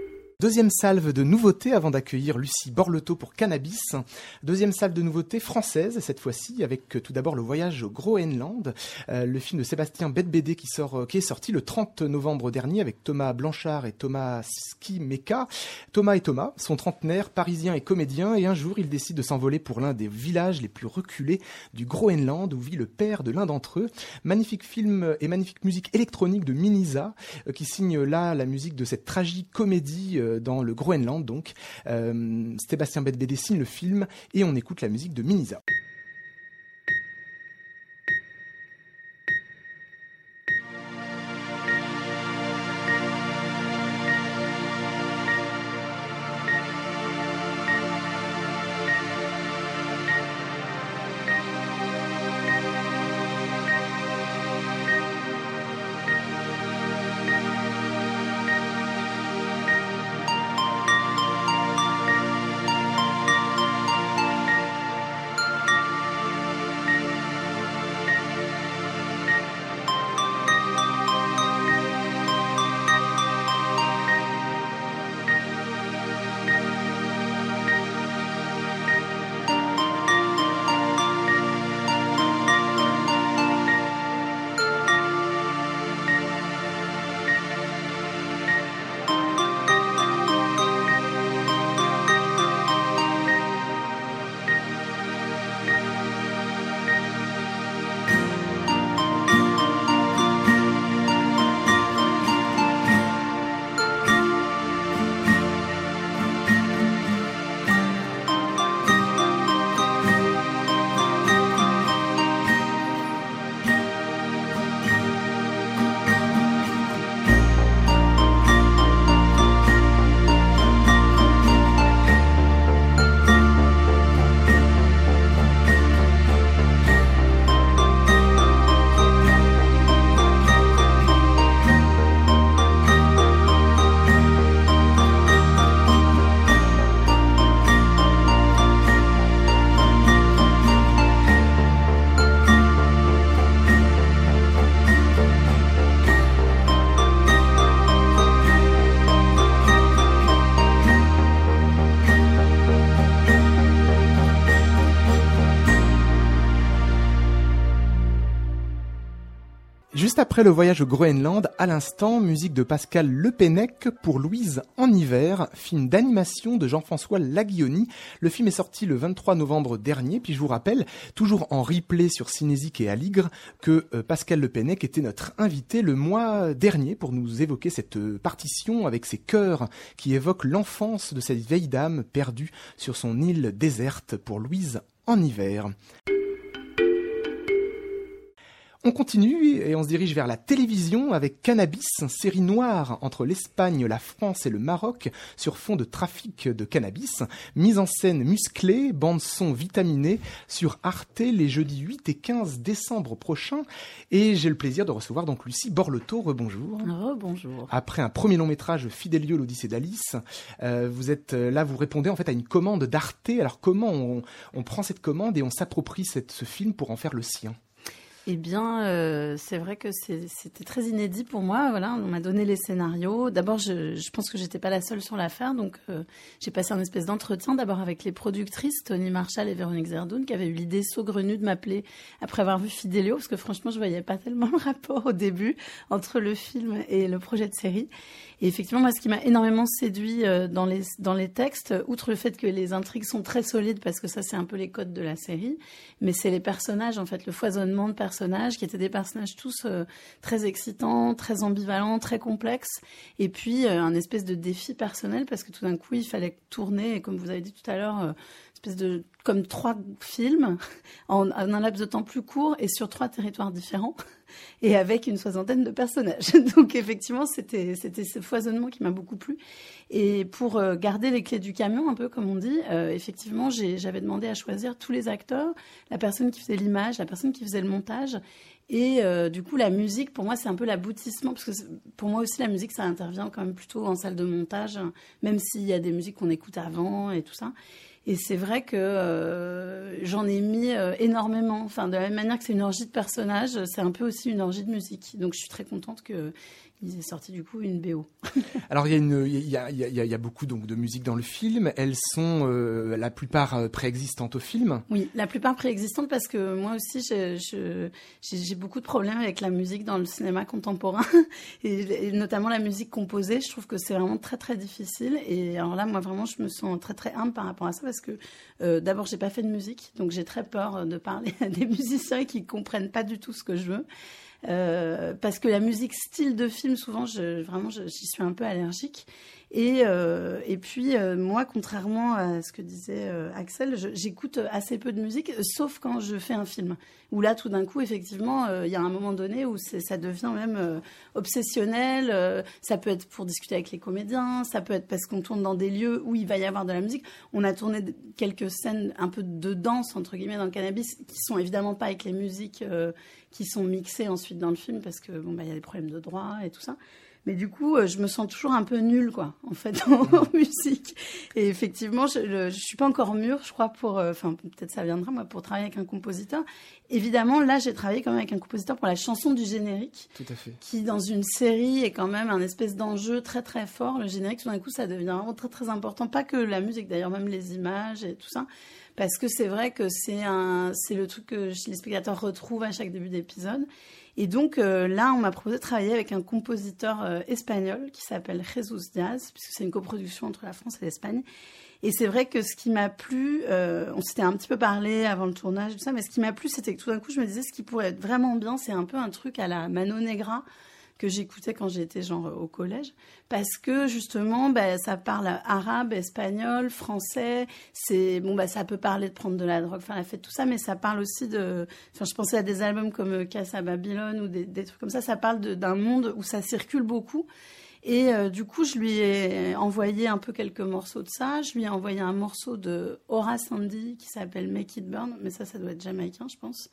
Speaker 1: Deuxième salve de nouveautés avant d'accueillir Lucie Borletot pour Cannabis. Deuxième salve de nouveautés françaises, cette fois-ci, avec euh, tout d'abord Le Voyage au Groenland, euh, le film de Sébastien Bette-Bédé qui, sort, euh, qui est sorti le trente novembre dernier avec Thomas Blanchard et Thomas Skimeka. Thomas et Thomas sont trentenaires, parisiens et comédiens, et un jour, ils décident de s'envoler pour l'un des villages les plus reculés du Groenland, où vit le père de l'un d'entre eux. Magnifique film et magnifique musique électronique de Minisa, euh, qui signe là la musique de cette tragicomédie euh, dans le Groenland. Donc, euh, Sébastien Bette-Bédé signe le film et on écoute la musique de Minisa. Juste après Le Voyage au Groenland, à l'instant, musique de Pascal Le Pennec pour Louise en hiver, film d'animation de Jean-François Laguioni. Le film est sorti le vingt-trois novembre dernier, puis je vous rappelle, toujours en replay sur Cinésique et Aligre, que euh, Pascal Le Pennec était notre invité le mois dernier pour nous évoquer cette euh, partition avec ses chœurs qui évoquent l'enfance de cette vieille dame perdue sur son île déserte pour Louise en hiver. On continue et on se dirige vers la télévision avec Cannabis, série noire entre l'Espagne, la France et le Maroc sur fond de trafic de cannabis. Mise en scène musclée, bande-son vitaminée sur Arte les jeudis huit et quinze décembre prochains. Et j'ai le plaisir de recevoir donc Lucie Borletot. Rebonjour.
Speaker 4: Rebonjour.
Speaker 1: Après un premier long métrage, Fidelio, l'Odyssée d'Alice, euh, vous êtes là, vous répondez en fait à une commande d'Arte. Alors comment on, on prend cette commande et on s'approprie cette, ce film pour en faire le sien ?
Speaker 4: Eh bien, euh, c'est vrai que c'est, c'était très inédit pour moi. Voilà, on m'a donné les scénarios. D'abord, je, je pense que j'étais pas la seule sur l'affaire, donc euh, j'ai passé un espèce d'entretien d'abord avec les productrices, Tony Marshall et Véronique Zerdoun, qui avaient eu l'idée saugrenue de m'appeler après avoir vu Fidelio, parce que franchement, je voyais pas tellement le rapport au début entre le film et le projet de série. Et effectivement, moi, ce qui m'a énormément séduit euh, dans les dans les textes, outre le fait que les intrigues sont très solides, parce que ça, c'est un peu les codes de la série, mais c'est les personnages, en fait, le foisonnement de personnages. personnages qui étaient des personnages tous euh, très excitants, très ambivalents, très complexes, et puis euh, un espèce de défi personnel parce que tout d'un coup il fallait tourner, et comme vous avez dit tout à l'heure, euh, espèce de comme trois films en, en un laps de temps plus court et sur trois territoires différents et avec une soixantaine de personnages. Donc effectivement c'était c'était ce foisonnement qui m'a beaucoup plu. Et pour euh, garder les clés du camion, un peu comme on dit, euh, effectivement j'ai, j'avais demandé à choisir tous les acteurs, la personne qui faisait l'image, la personne qui faisait le montage. Et euh, du coup, la musique, pour moi, c'est un peu l'aboutissement, parce que pour moi aussi, la musique, ça intervient quand même plutôt en salle de montage, même s'il y a des musiques qu'on écoute avant et tout ça. Et c'est vrai que euh, j'en ai mis euh, énormément. Enfin, de la même manière que c'est une orgie de personnages, c'est un peu aussi aussi une orgie de musique. Donc je suis très contente que ils aient sorti du coup une B O.
Speaker 1: Alors il y a une, il y a, il y a, il y a beaucoup donc de musique dans le film. Elles sont euh, la plupart euh, préexistantes au film.
Speaker 4: Oui, la plupart préexistantes parce que moi aussi je, je, j'ai, j'ai beaucoup de problèmes avec la musique dans le cinéma contemporain et, et notamment la musique composée. Je trouve que c'est vraiment très très difficile. Et alors là, moi vraiment, je me sens très très humble par rapport à ça parce que euh, d'abord j'ai pas fait de musique, donc j'ai très peur de parler à des musiciens qui comprennent pas du tout ce que je veux. Euh, parce que la musique style de film, souvent, je, vraiment, je, j'y suis un peu allergique. Et, euh, et puis, euh, moi, contrairement à ce que disait euh, Axel, je, j'écoute assez peu de musique, sauf quand je fais un film. Où là, tout d'un coup, effectivement, il euh, y a un moment donné où c'est, ça devient même euh, obsessionnel. Euh, ça peut être pour discuter avec les comédiens, ça peut être parce qu'on tourne dans des lieux où il va y avoir de la musique. On a tourné quelques scènes un peu de danse, entre guillemets, dans le Cannabis, qui sont évidemment pas avec les musiques euh, qui sont mixées ensuite dans le film, parce que bon, bah, y a des problèmes de droit et tout ça. Mais du coup, je me sens toujours un peu nulle, quoi, en fait, en, en musique. Et effectivement, je, le, je suis pas encore mûre, je crois, pour, enfin, euh, peut-être ça viendra, moi, pour travailler avec un compositeur. Évidemment, là, j'ai travaillé quand même avec un compositeur pour la chanson du générique.
Speaker 1: Tout à fait. Qui,
Speaker 4: dans une série, est quand même un espèce d'enjeu très, très fort. Le générique, tout d'un coup, ça devient vraiment très, très important. Pas que la musique, d'ailleurs, même les images et tout ça. Parce que c'est vrai que c'est un, c'est le truc que les spectateurs retrouvent à chaque début d'épisode. Et donc euh, là, on m'a proposé de travailler avec un compositeur euh, espagnol qui s'appelle Jesus Diaz, puisque c'est une coproduction entre la France et l'Espagne. Et c'est vrai que ce qui m'a plu, euh, on s'était un petit peu parlé avant le tournage, tout ça, mais ce qui m'a plu, c'était que tout d'un coup, je me disais, ce qui pourrait être vraiment bien, c'est un peu un truc à la Mano Negra, que j'écoutais quand j'étais genre au collège, parce que justement, bah, ça parle arabe, espagnol, français. C'est bon, bah, ça peut parler de prendre de la drogue, faire la fête, tout ça, mais ça parle aussi de. Enfin, je pensais à des albums comme Casa Babylone ou des, des trucs comme ça. Ça parle de, d'un monde où ça circule beaucoup. Et euh, du coup, je lui ai envoyé un peu quelques morceaux de ça. Je lui ai envoyé un morceau de Horace Andy qui s'appelle Make It Burn, mais ça, ça doit être jamaïcain, je pense.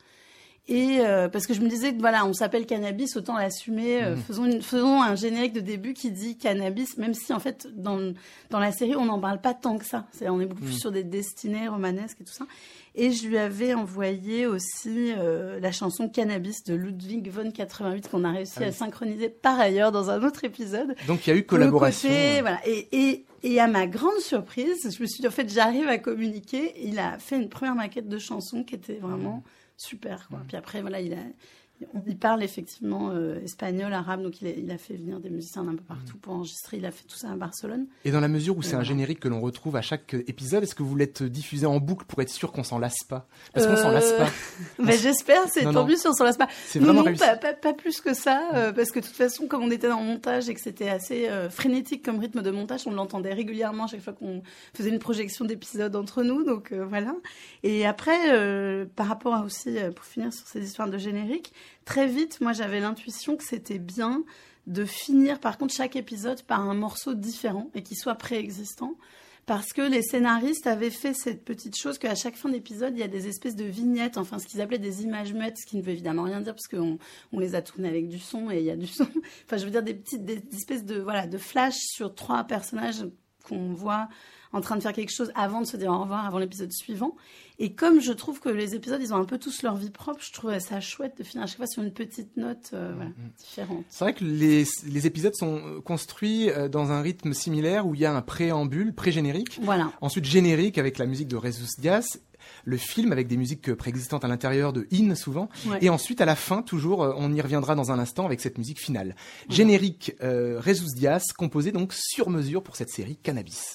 Speaker 4: Et euh, parce que je me disais que voilà, on s'appelle Cannabis, autant l'assumer. Euh, mmh. faisons, une, faisons un générique de début qui dit Cannabis, même si en fait dans dans la série on n'en parle pas tant que ça. C'est, on est beaucoup mmh. plus sur des destinées romanesques et tout ça. Et je lui avais envoyé aussi euh, la chanson Cannabis de Ludwig von quatre-vingt-huit qu'on a réussi ah oui. à synchroniser par ailleurs dans un autre épisode.
Speaker 1: Donc il y a eu collaboration.
Speaker 4: Côté, voilà. Et, et et à ma grande surprise, je me suis dit en fait j'arrive à communiquer. Il a fait une première maquette de chanson qui était vraiment mmh. super, quoi. Mmh. Puis après, voilà, il, a, il parle effectivement euh, espagnol, arabe, donc il a, il a fait venir des musiciens d'un peu partout mmh. pour enregistrer. Il a fait tout ça à Barcelone.
Speaker 1: Et dans la mesure où
Speaker 4: et
Speaker 1: c'est
Speaker 4: voilà.
Speaker 1: un générique que l'on retrouve à chaque épisode, est-ce que vous l'êtes diffusé en boucle pour être sûr qu'on s'en lasse pas ? Parce qu'on
Speaker 4: euh...
Speaker 1: s'en lasse pas.
Speaker 4: Ben, j'espère, c'est tant mieux si on s'en lasse pas.
Speaker 1: C'est
Speaker 4: non,
Speaker 1: vraiment
Speaker 4: non,
Speaker 1: réussi.
Speaker 4: Pas, pas, pas plus que ça, euh, parce que de toute façon, comme on était dans le montage et que c'était assez euh, frénétique comme rythme de montage, on l'entendait régulièrement chaque fois qu'on faisait une projection d'épisodes entre nous, donc euh, voilà. Et après, euh, par rapport à aussi, euh, pour finir sur ces histoires de générique, très vite, moi j'avais l'intuition que c'était bien de finir par contre chaque épisode par un morceau différent et qui soit préexistant. Parce que les scénaristes avaient fait cette petite chose qu'à chaque fin d'épisode, il y a des espèces de vignettes, enfin ce qu'ils appelaient des images muettes, ce qui ne veut évidemment rien dire parce qu'on on les a tournées avec du son et il y a du son. Enfin, je veux dire des petites des, des espèces de voilà de flash sur trois personnages qu'on voit en train de faire quelque chose avant de se dire au revoir, avant l'épisode suivant. Et comme je trouve que les épisodes, ils ont un peu tous leur vie propre, je trouvais ça chouette de finir à chaque fois sur une petite note euh, voilà, différente.
Speaker 1: C'est vrai que les, les épisodes sont construits dans un rythme similaire où il y a un préambule, pré-générique.
Speaker 4: Voilà.
Speaker 1: Ensuite, générique avec la musique de Jesus Diaz. Le film avec des musiques préexistantes à l'intérieur de In souvent. Ouais. Et ensuite, à la fin, toujours, on y reviendra dans un instant avec cette musique finale. Ouais. Générique euh, Jesus Diaz, composé donc sur mesure pour cette série Cannabis.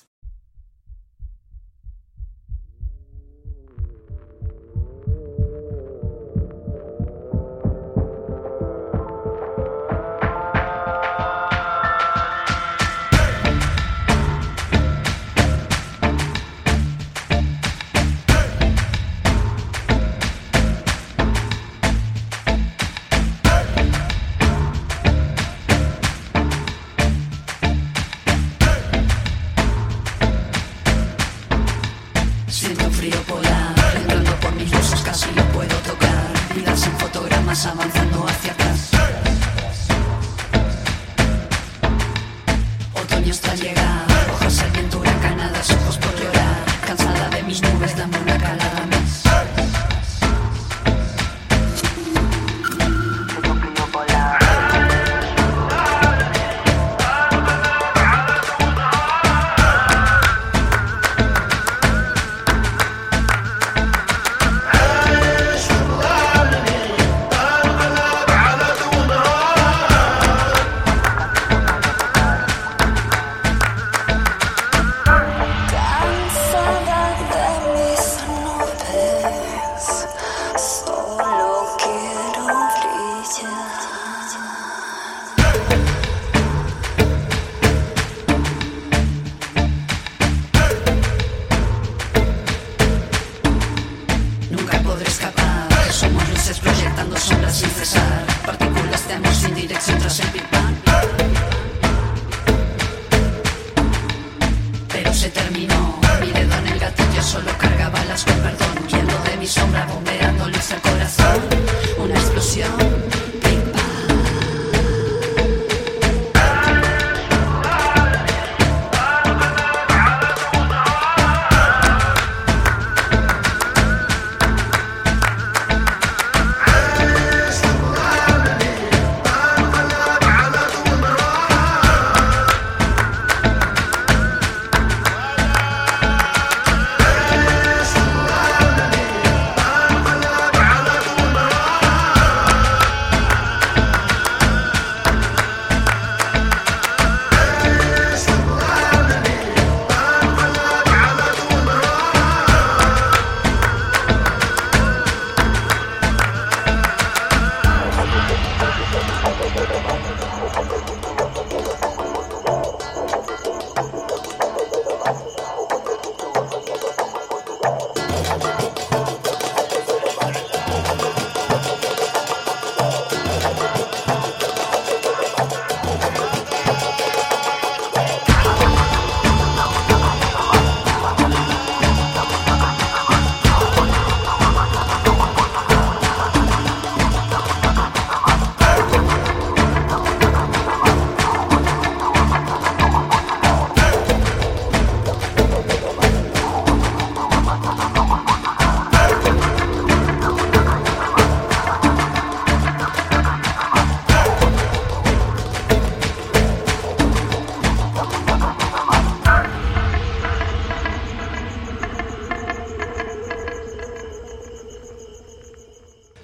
Speaker 5: Avanzando hacia atrás. Otoño está llegando, hojas al viento huracanadas, ojos por llorar, cansada de mis nubes, dame una calada más.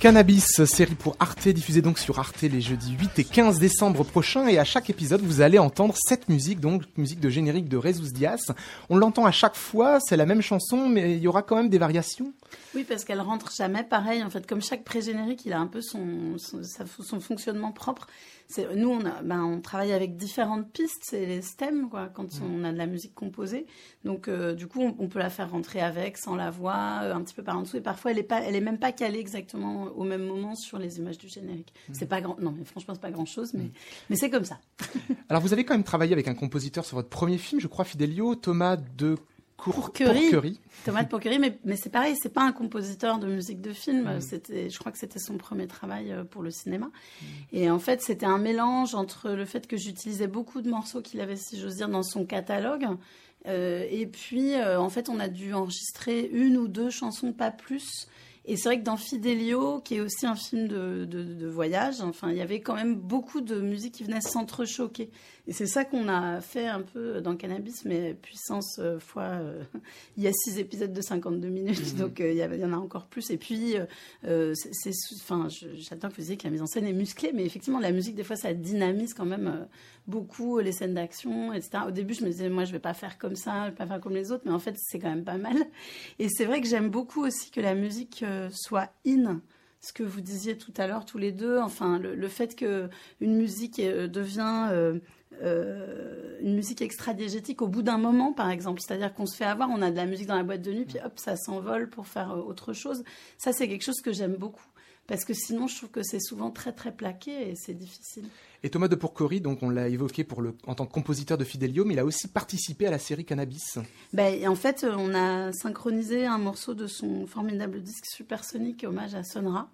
Speaker 1: Cannabis, série pour Arte, diffusée donc sur Arte les jeudis huit et quinze décembre prochains. Et à chaque épisode, vous allez entendre cette musique, donc musique de générique de Jesus Diaz. On l'entend à chaque fois, c'est la même chanson, mais il y aura quand même des variations.
Speaker 4: Oui, parce qu'elle rentre jamais pareil. En fait, comme chaque pré-générique, il a un peu son, son, son fonctionnement propre. C'est, nous, on, a, ben, on travaille avec différentes pistes, c'est les stems, quoi, quand mmh. on a de la musique composée. Donc, euh, du coup, on, on peut la faire rentrer avec, sans la voix, euh, un petit peu par en dessous. Et parfois, elle est pas, elle est même pas calée exactement au même moment sur les images du générique. Mmh. C'est pas grand, non, mais franchement, c'est pas grand-chose, mais, mmh. mais c'est comme ça.
Speaker 1: Alors, vous avez quand même travaillé avec un compositeur sur votre premier film, je crois, Fidelio, Thomas de
Speaker 4: Pourquerie. Pourquerie. Thomas de Pourquerie, mais, mais c'est pareil, c'est pas un compositeur de musique de film. Mmh. C'était, je crois que c'était son premier travail pour le cinéma. Mmh. Et en fait, c'était un mélange entre le fait que j'utilisais beaucoup de morceaux qu'il avait, si j'ose dire, dans son catalogue. Euh, et puis, euh, en fait, on a dû enregistrer une ou deux chansons, pas plus. Et c'est vrai que dans Fidelio, qui est aussi un film de, de, de voyage, enfin, il y avait quand même beaucoup de musique qui venait s'entrechoquer. Et c'est ça qu'on a fait un peu dans Cannabis, mais puissance euh, fois... Euh, il y a six épisodes de cinquante-deux minutes, mmh. donc euh, il, y a, il y en a encore plus. Et puis, euh, c'est, c'est, enfin, je, j'adore que vous disiez que la mise en scène est musclée, mais effectivement, la musique, des fois, ça dynamise quand même euh, beaucoup les scènes d'action, et cetera. Au début, je me disais, moi, je vais pas faire comme ça, je vais pas faire comme les autres, mais en fait, c'est quand même pas mal. Et c'est vrai que j'aime beaucoup aussi que la musique euh, soit in. Ce que vous disiez tout à l'heure, tous les deux, enfin, le, le fait qu'une musique euh, devient... Euh, Euh, une musique extra-diégétique au bout d'un moment, par exemple. C'est-à-dire qu'on se fait avoir, on a de la musique dans la boîte de nuit, puis hop, ça s'envole pour faire euh, autre chose. Ça, c'est quelque chose que j'aime beaucoup. Parce que sinon, je trouve que c'est souvent très, très plaqué et c'est difficile.
Speaker 1: Et Thomas de Pourquerie, donc on l'a évoqué pour le, en tant que compositeur de Fidelio, mais il a aussi participé à la série Cannabis.
Speaker 4: Ben, en fait, on a synchronisé un morceau de son formidable disque Supersonic, hommage à Sun Ra.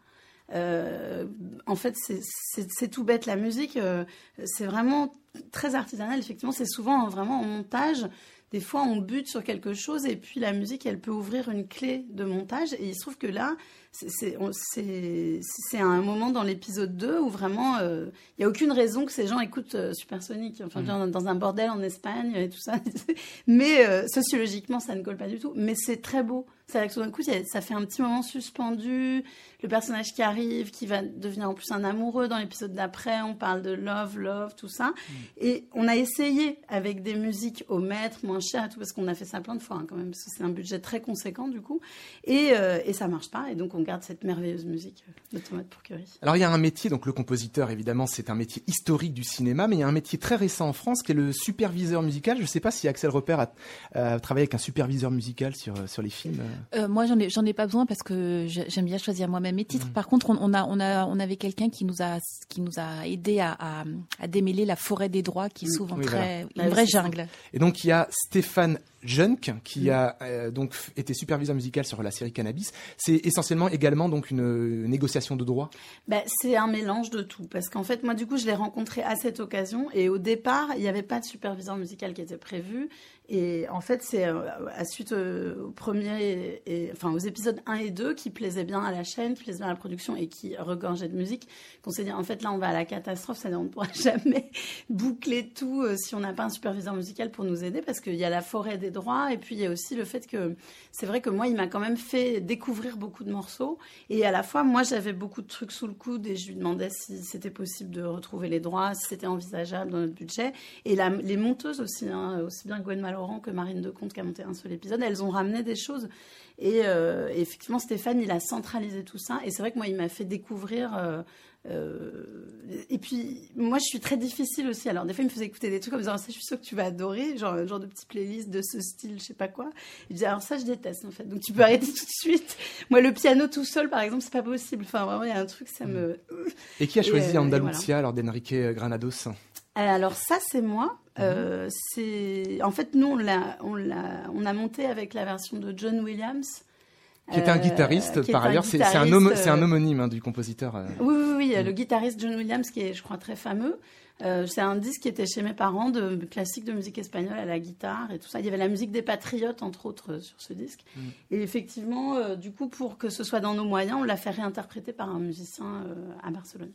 Speaker 4: Euh, en fait, c'est, c'est, c'est tout bête. La musique, euh, c'est vraiment très artisanal. Effectivement, c'est souvent vraiment en montage. Des fois, on bute sur quelque chose et puis la musique, elle peut ouvrir une clé de montage. Et il se trouve que là, c'est, c'est, on, c'est, c'est un moment dans l'épisode deux où vraiment, il euh, n'y a aucune raison que ces gens écoutent euh, Supersonic. Enfin, mmh. dans un bordel en Espagne et tout ça. Mais euh, sociologiquement, ça ne colle pas du tout. Mais c'est très beau. C'est-à-dire que tout d'un coup, ça fait un petit moment suspendu. Le personnage qui arrive, qui va devenir en plus un amoureux dans l'épisode d'après. On parle de love, love, tout ça. Mmh. Et on a essayé avec des musiques au mètre, moins chères et tout, parce qu'on a fait ça plein de fois hein, quand même, parce que c'est un budget très conséquent du coup. Et, euh, et ça marche pas. Et donc on garde cette merveilleuse musique de Thomas de Pourquerie.
Speaker 1: Alors il y a un métier, donc le compositeur évidemment, c'est un métier historique du cinéma, mais il y a un métier très récent en France qui est le superviseur musical. Je ne sais pas si Axel Repère a, a travaillé avec un superviseur musical sur, sur les films.
Speaker 2: Euh, moi, j'en ai, j'en ai pas besoin parce que j'aime bien choisir moi-même mes titres. Mmh. Par contre, on, on a, on a, on avait quelqu'un qui nous a, qui nous a aidé à, à, à démêler la forêt des droits, qui est souvent oui, très, voilà. une vraie jungle.
Speaker 1: Et donc il y a Stéphane Junk qui mmh. a euh, donc été superviseur musical sur la série Cannabis. C'est essentiellement également donc une, une négociation de droits.
Speaker 4: Ben, c'est un mélange de tout parce qu'en fait moi du coup je l'ai rencontré à cette occasion et au départ il n'y avait pas de superviseur musical qui était prévu. Et en fait, c'est euh, à suite euh, au premier, et, et, enfin aux épisodes un et deux qui plaisaient bien à la chaîne, qui plaisaient bien à la production et qui regorgeaient de musique, qu'on s'est dit en fait là on va à la catastrophe, c'est-à-dire on ne pourra jamais boucler tout euh, si on n'a pas un superviseur musical pour nous aider parce qu'il y a la forêt des droits et puis il y a aussi le fait que c'est vrai que moi il m'a quand même fait découvrir beaucoup de morceaux et à la fois moi j'avais beaucoup de trucs sous le coude et je lui demandais si c'était possible de retrouver les droits, si c'était envisageable dans notre budget et la, les monteuses aussi, hein, aussi bien Gwen Mallory que Marine Decomte qui a monté un seul épisode, elles ont ramené des choses et, euh, et effectivement Stéphane il a centralisé tout ça et c'est vrai que moi il m'a fait découvrir euh, euh, et puis moi je suis très difficile aussi, alors des fois il me faisait écouter des trucs comme ça, je suis sûre que tu vas adorer, genre, genre de petites playlists de ce style, je sais pas quoi, il disait alors ça je déteste en fait, donc tu peux arrêter tout de suite, moi le piano tout seul par exemple c'est pas possible, enfin vraiment il y a un truc ça me...
Speaker 1: Et qui a choisi
Speaker 4: et, euh,
Speaker 1: Andalucia
Speaker 4: voilà.
Speaker 1: alors d'Enrique Granados?
Speaker 4: Alors ça c'est moi. Euh, c'est en fait nous on l'a, on l'a, on a monté avec la version de John Williams.
Speaker 1: Qui est un guitariste,
Speaker 4: euh,
Speaker 1: par ailleurs,
Speaker 4: un
Speaker 1: c'est,
Speaker 4: guitariste,
Speaker 1: c'est, un homo, c'est un homonyme hein, du compositeur. Euh...
Speaker 4: Oui, oui, oui,
Speaker 1: mmh.
Speaker 4: le guitariste John Williams, qui est, je crois, très fameux. Euh, c'est un disque qui était chez mes parents, de classique de musique espagnole à la guitare et tout ça. Il y avait la musique des Patriotes, entre autres, sur ce disque. Mmh. Et effectivement, euh, du coup, pour que ce soit dans nos moyens, on l'a fait réinterpréter par un musicien euh, à Barcelone.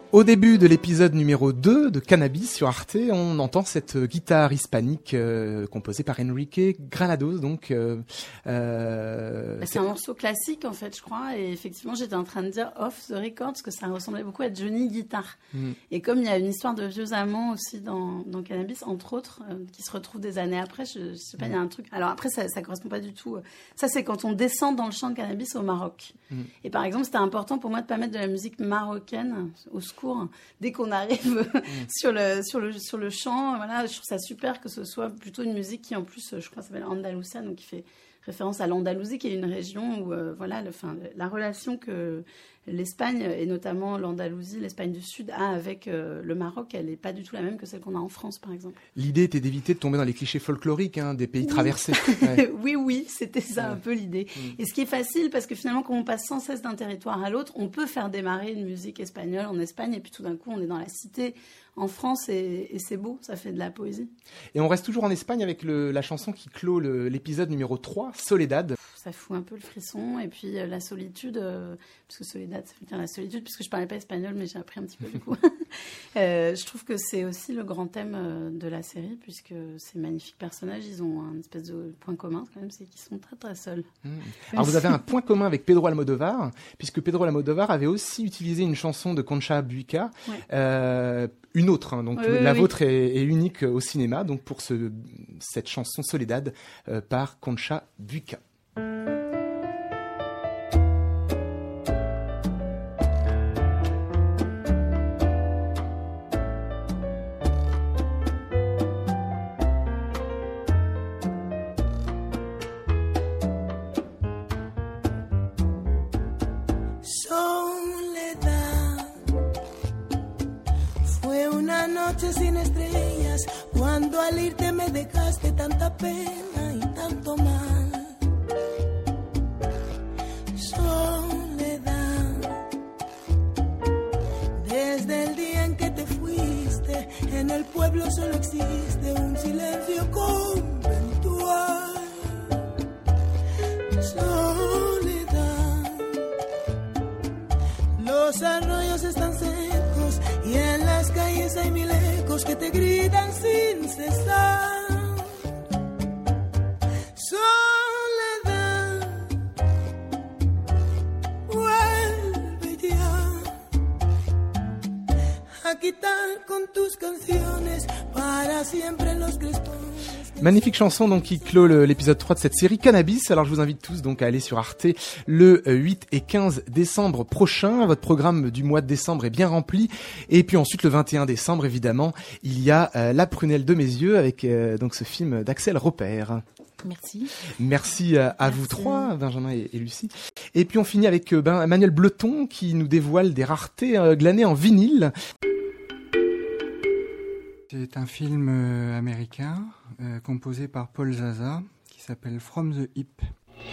Speaker 1: Au début de l'épisode numéro deux de Cannabis sur Arte, on entend cette guitare hispanique euh, composée par Enrique Granados. Donc, euh, euh,
Speaker 4: c'est un morceau classique en fait, je crois. Et effectivement, j'étais en train de dire off the record parce que ça ressemblait beaucoup à Johnny Guitar. Mm. Et comme il y a une histoire de vieux amants aussi dans, dans Cannabis, entre autres, euh, qui se retrouvent des années après, je, je sais pas, il y a un truc. Alors après, ça, ça correspond pas du tout. Ça, c'est quand on descend dans le champ de Cannabis au Maroc. Mm. Et par exemple, c'était important pour moi de pas mettre de la musique marocaine au secours. Dès qu'on arrive mmh. sur le sur le sur le champ, voilà, je trouve ça super que ce soit plutôt une musique qui en plus, je crois, s'appelle Andalusia, donc qui fait référence à l'Andalousie, qui est une région où euh, voilà, le, fin, la relation que l'Espagne et notamment l'Andalousie, l'Espagne du Sud a avec euh, le Maroc, elle n'est pas du tout la même que celle qu'on a en France, par exemple.
Speaker 1: L'idée était d'éviter de tomber dans les clichés folkloriques hein, des pays
Speaker 4: oui.
Speaker 1: traversés. Ouais.
Speaker 4: oui, oui, c'était ça ouais. un peu l'idée. Mmh. Et ce qui est facile, parce que finalement, quand on passe sans cesse d'un territoire à l'autre, on peut faire démarrer une musique espagnole en Espagne, et puis tout d'un coup, on est dans la cité en France, et, et c'est beau, ça fait de la poésie.
Speaker 1: Et on reste toujours en Espagne avec le, la chanson qui clôt le, l'épisode numéro trois, Soledad.
Speaker 4: Ça fout un peu le frisson, et puis euh, la solitude, euh, parce que Soledad, ça veut dire la solitude, puisque je parlais pas espagnol, mais j'ai appris un petit peu du coup. euh, je trouve que c'est aussi le grand thème euh, de la série, puisque ces magnifiques personnages, ils ont un espèce de point commun quand même, c'est qu'ils sont très très seuls.
Speaker 1: Mmh. Alors vous avez un point commun avec Pedro Almodovar, puisque Pedro Almodovar avait aussi utilisé une chanson de Concha Buica, ouais. euh, une autre, hein, donc oui, la oui, vôtre oui. Est, est unique au cinéma, donc pour ce, cette chanson Soledad euh, par Concha Buica.
Speaker 6: Sin estrellas, cuando al irte me dejaste tanta pena y tanto mal. Soledad, desde el día en que te fuiste, en el pueblo solo existe un silencio conventual. Soledad, los arroyos están secos y en las calles hay mil ecos que te gritan sin cesar. Soledad, vuelve ya a quitar con tus canciones para siempre los crespones.
Speaker 1: Magnifique chanson donc qui clôt le, l'épisode trois de cette série Cannabis. Alors je vous invite tous donc à aller sur Arte le huit et quinze décembre prochain. Votre programme du mois de décembre est bien rempli. Et puis ensuite le vingt et un décembre évidemment, il y a euh, La prunelle de mes yeux avec euh, donc ce film d'Axel Repère.
Speaker 2: Merci.
Speaker 1: Merci à, à Merci. vous trois, Benjamin et, et Lucie. Et puis on finit avec euh, ben, Emmanuel Bleton qui nous dévoile des raretés euh, glanées en vinyle.
Speaker 7: C'est un film euh, américain euh, composé par Paul Zaza qui s'appelle From the Hip.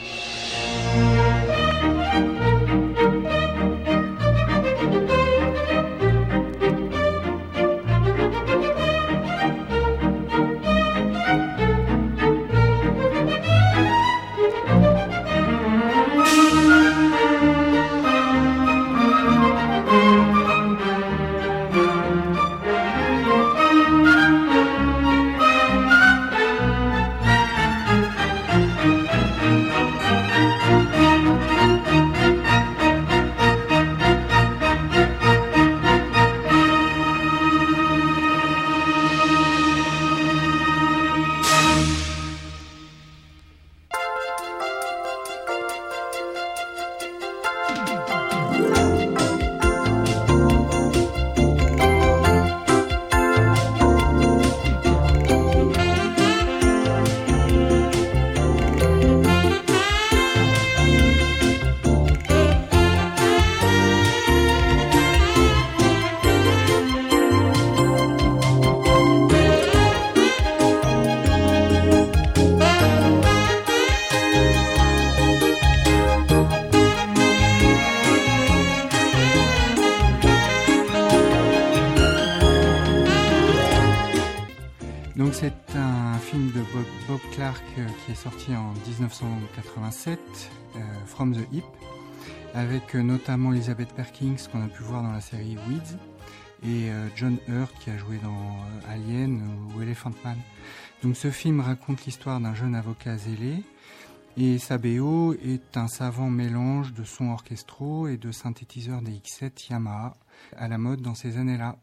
Speaker 7: Donc c'est un film de Bob, Bob Clark euh, qui est sorti en dix-neuf cent quatre-vingt-sept, euh, From the Hip, avec euh, notamment Elizabeth Perkins qu'on a pu voir dans la série Weeds. et euh, John Hurt qui a joué dans euh, Alien ou Elephant Man. Donc ce film raconte l'histoire d'un jeune avocat zélé et sa B O est un savant mélange de sons orchestraux et de synthétiseurs D X sept Yamaha à la mode dans ces années-là.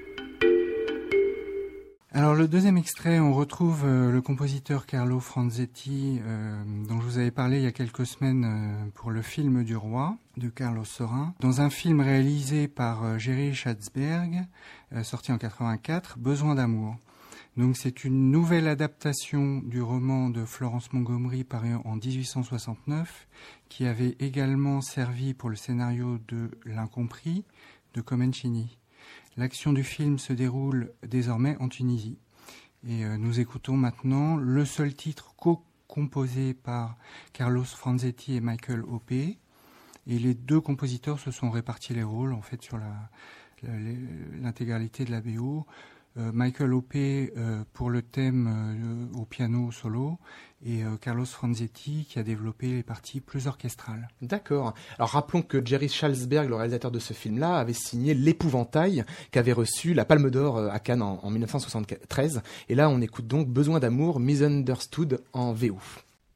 Speaker 7: Alors le deuxième extrait, on retrouve euh, le compositeur Carlo Franzetti, euh, dont je vous avais parlé il y a quelques semaines euh, pour le film du roi de Carlos Saura, dans un film réalisé par euh, Jerry Schatzberg, euh, sorti en quatre-vingt-quatre, Besoin d'amour. Donc c'est une nouvelle adaptation du roman de Florence Montgomery paru en dix-huit cent soixante-neuf, qui avait également servi pour le scénario de L'Incompris de Comencini. L'action du film se déroule désormais en Tunisie. Et euh, nous écoutons maintenant le seul titre co-composé par Carlos Franzetti et Michael Oppé. Et les deux compositeurs se sont répartis les rôles en fait sur la, la, l'intégralité de la B O. Euh, Michael Oppé euh, pour le thème euh, au piano solo et euh, Carlos Franzetti qui a développé les parties plus orchestrales.
Speaker 1: D'accord. Alors rappelons que Jerry Schatzberg, le réalisateur de ce film-là, avait signé L'Épouvantail, qu'avait reçu la Palme d'Or à Cannes en, en dix-neuf cent soixante-treize. Et là, on écoute donc Besoin d'amour, Misunderstood en V O.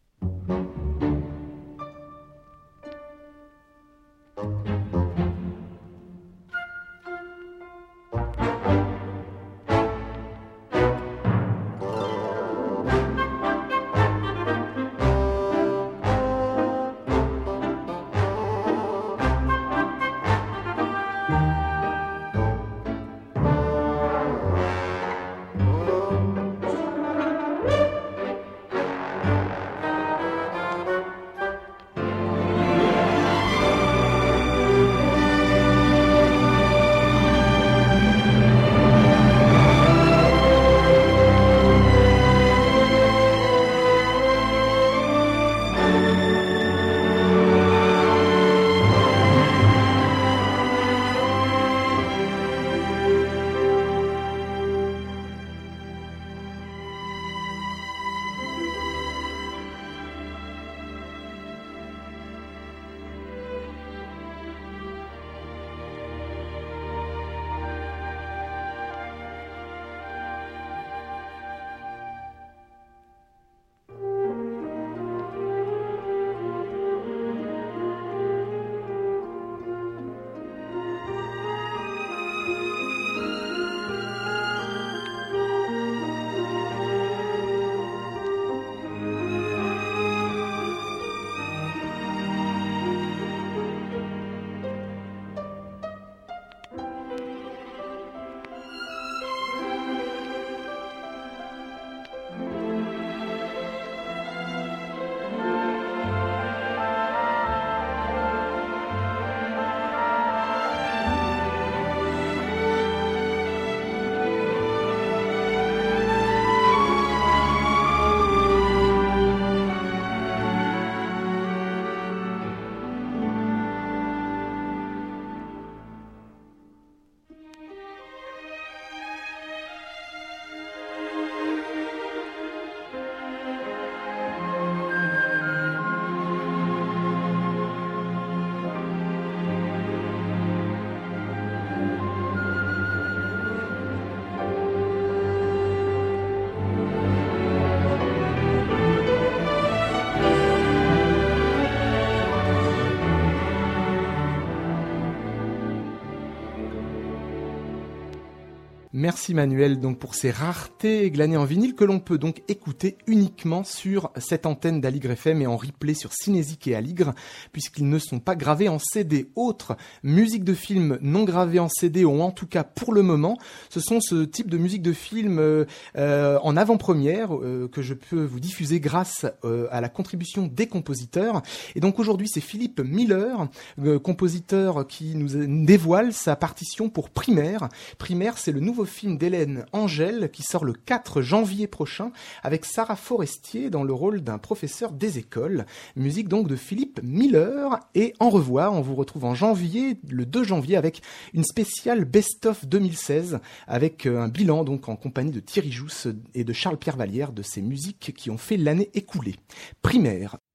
Speaker 1: Merci Manuel donc pour ces raretés glanées en vinyle que l'on peut donc écouter uniquement sur cette antenne d'Aligre F M et en replay sur Cinésique et Aligre puisqu'ils ne sont pas gravés en C D. Autres musiques de films non gravées en C D ou en tout cas pour le moment, ce sont ce type de musique de film euh, euh, en avant-première euh, que je peux vous diffuser grâce euh, à la contribution des compositeurs. Et donc aujourd'hui c'est Philippe Miller, euh, compositeur qui nous dévoile sa partition pour Primaire. Primaire c'est le nouveau film d'Hélène Angèle qui sort le quatre janvier prochain avec Sarah Forestier dans le rôle d'un professeur des écoles. Musique donc de Philippe Miller. Et en revoir, on vous retrouve en janvier, le deux janvier, avec une spéciale Best-of deux mille seize avec un bilan donc en compagnie de Thierry Jousse et de Charles-Pierre Vallière de ces musiques qui ont fait l'année écoulée. Primaire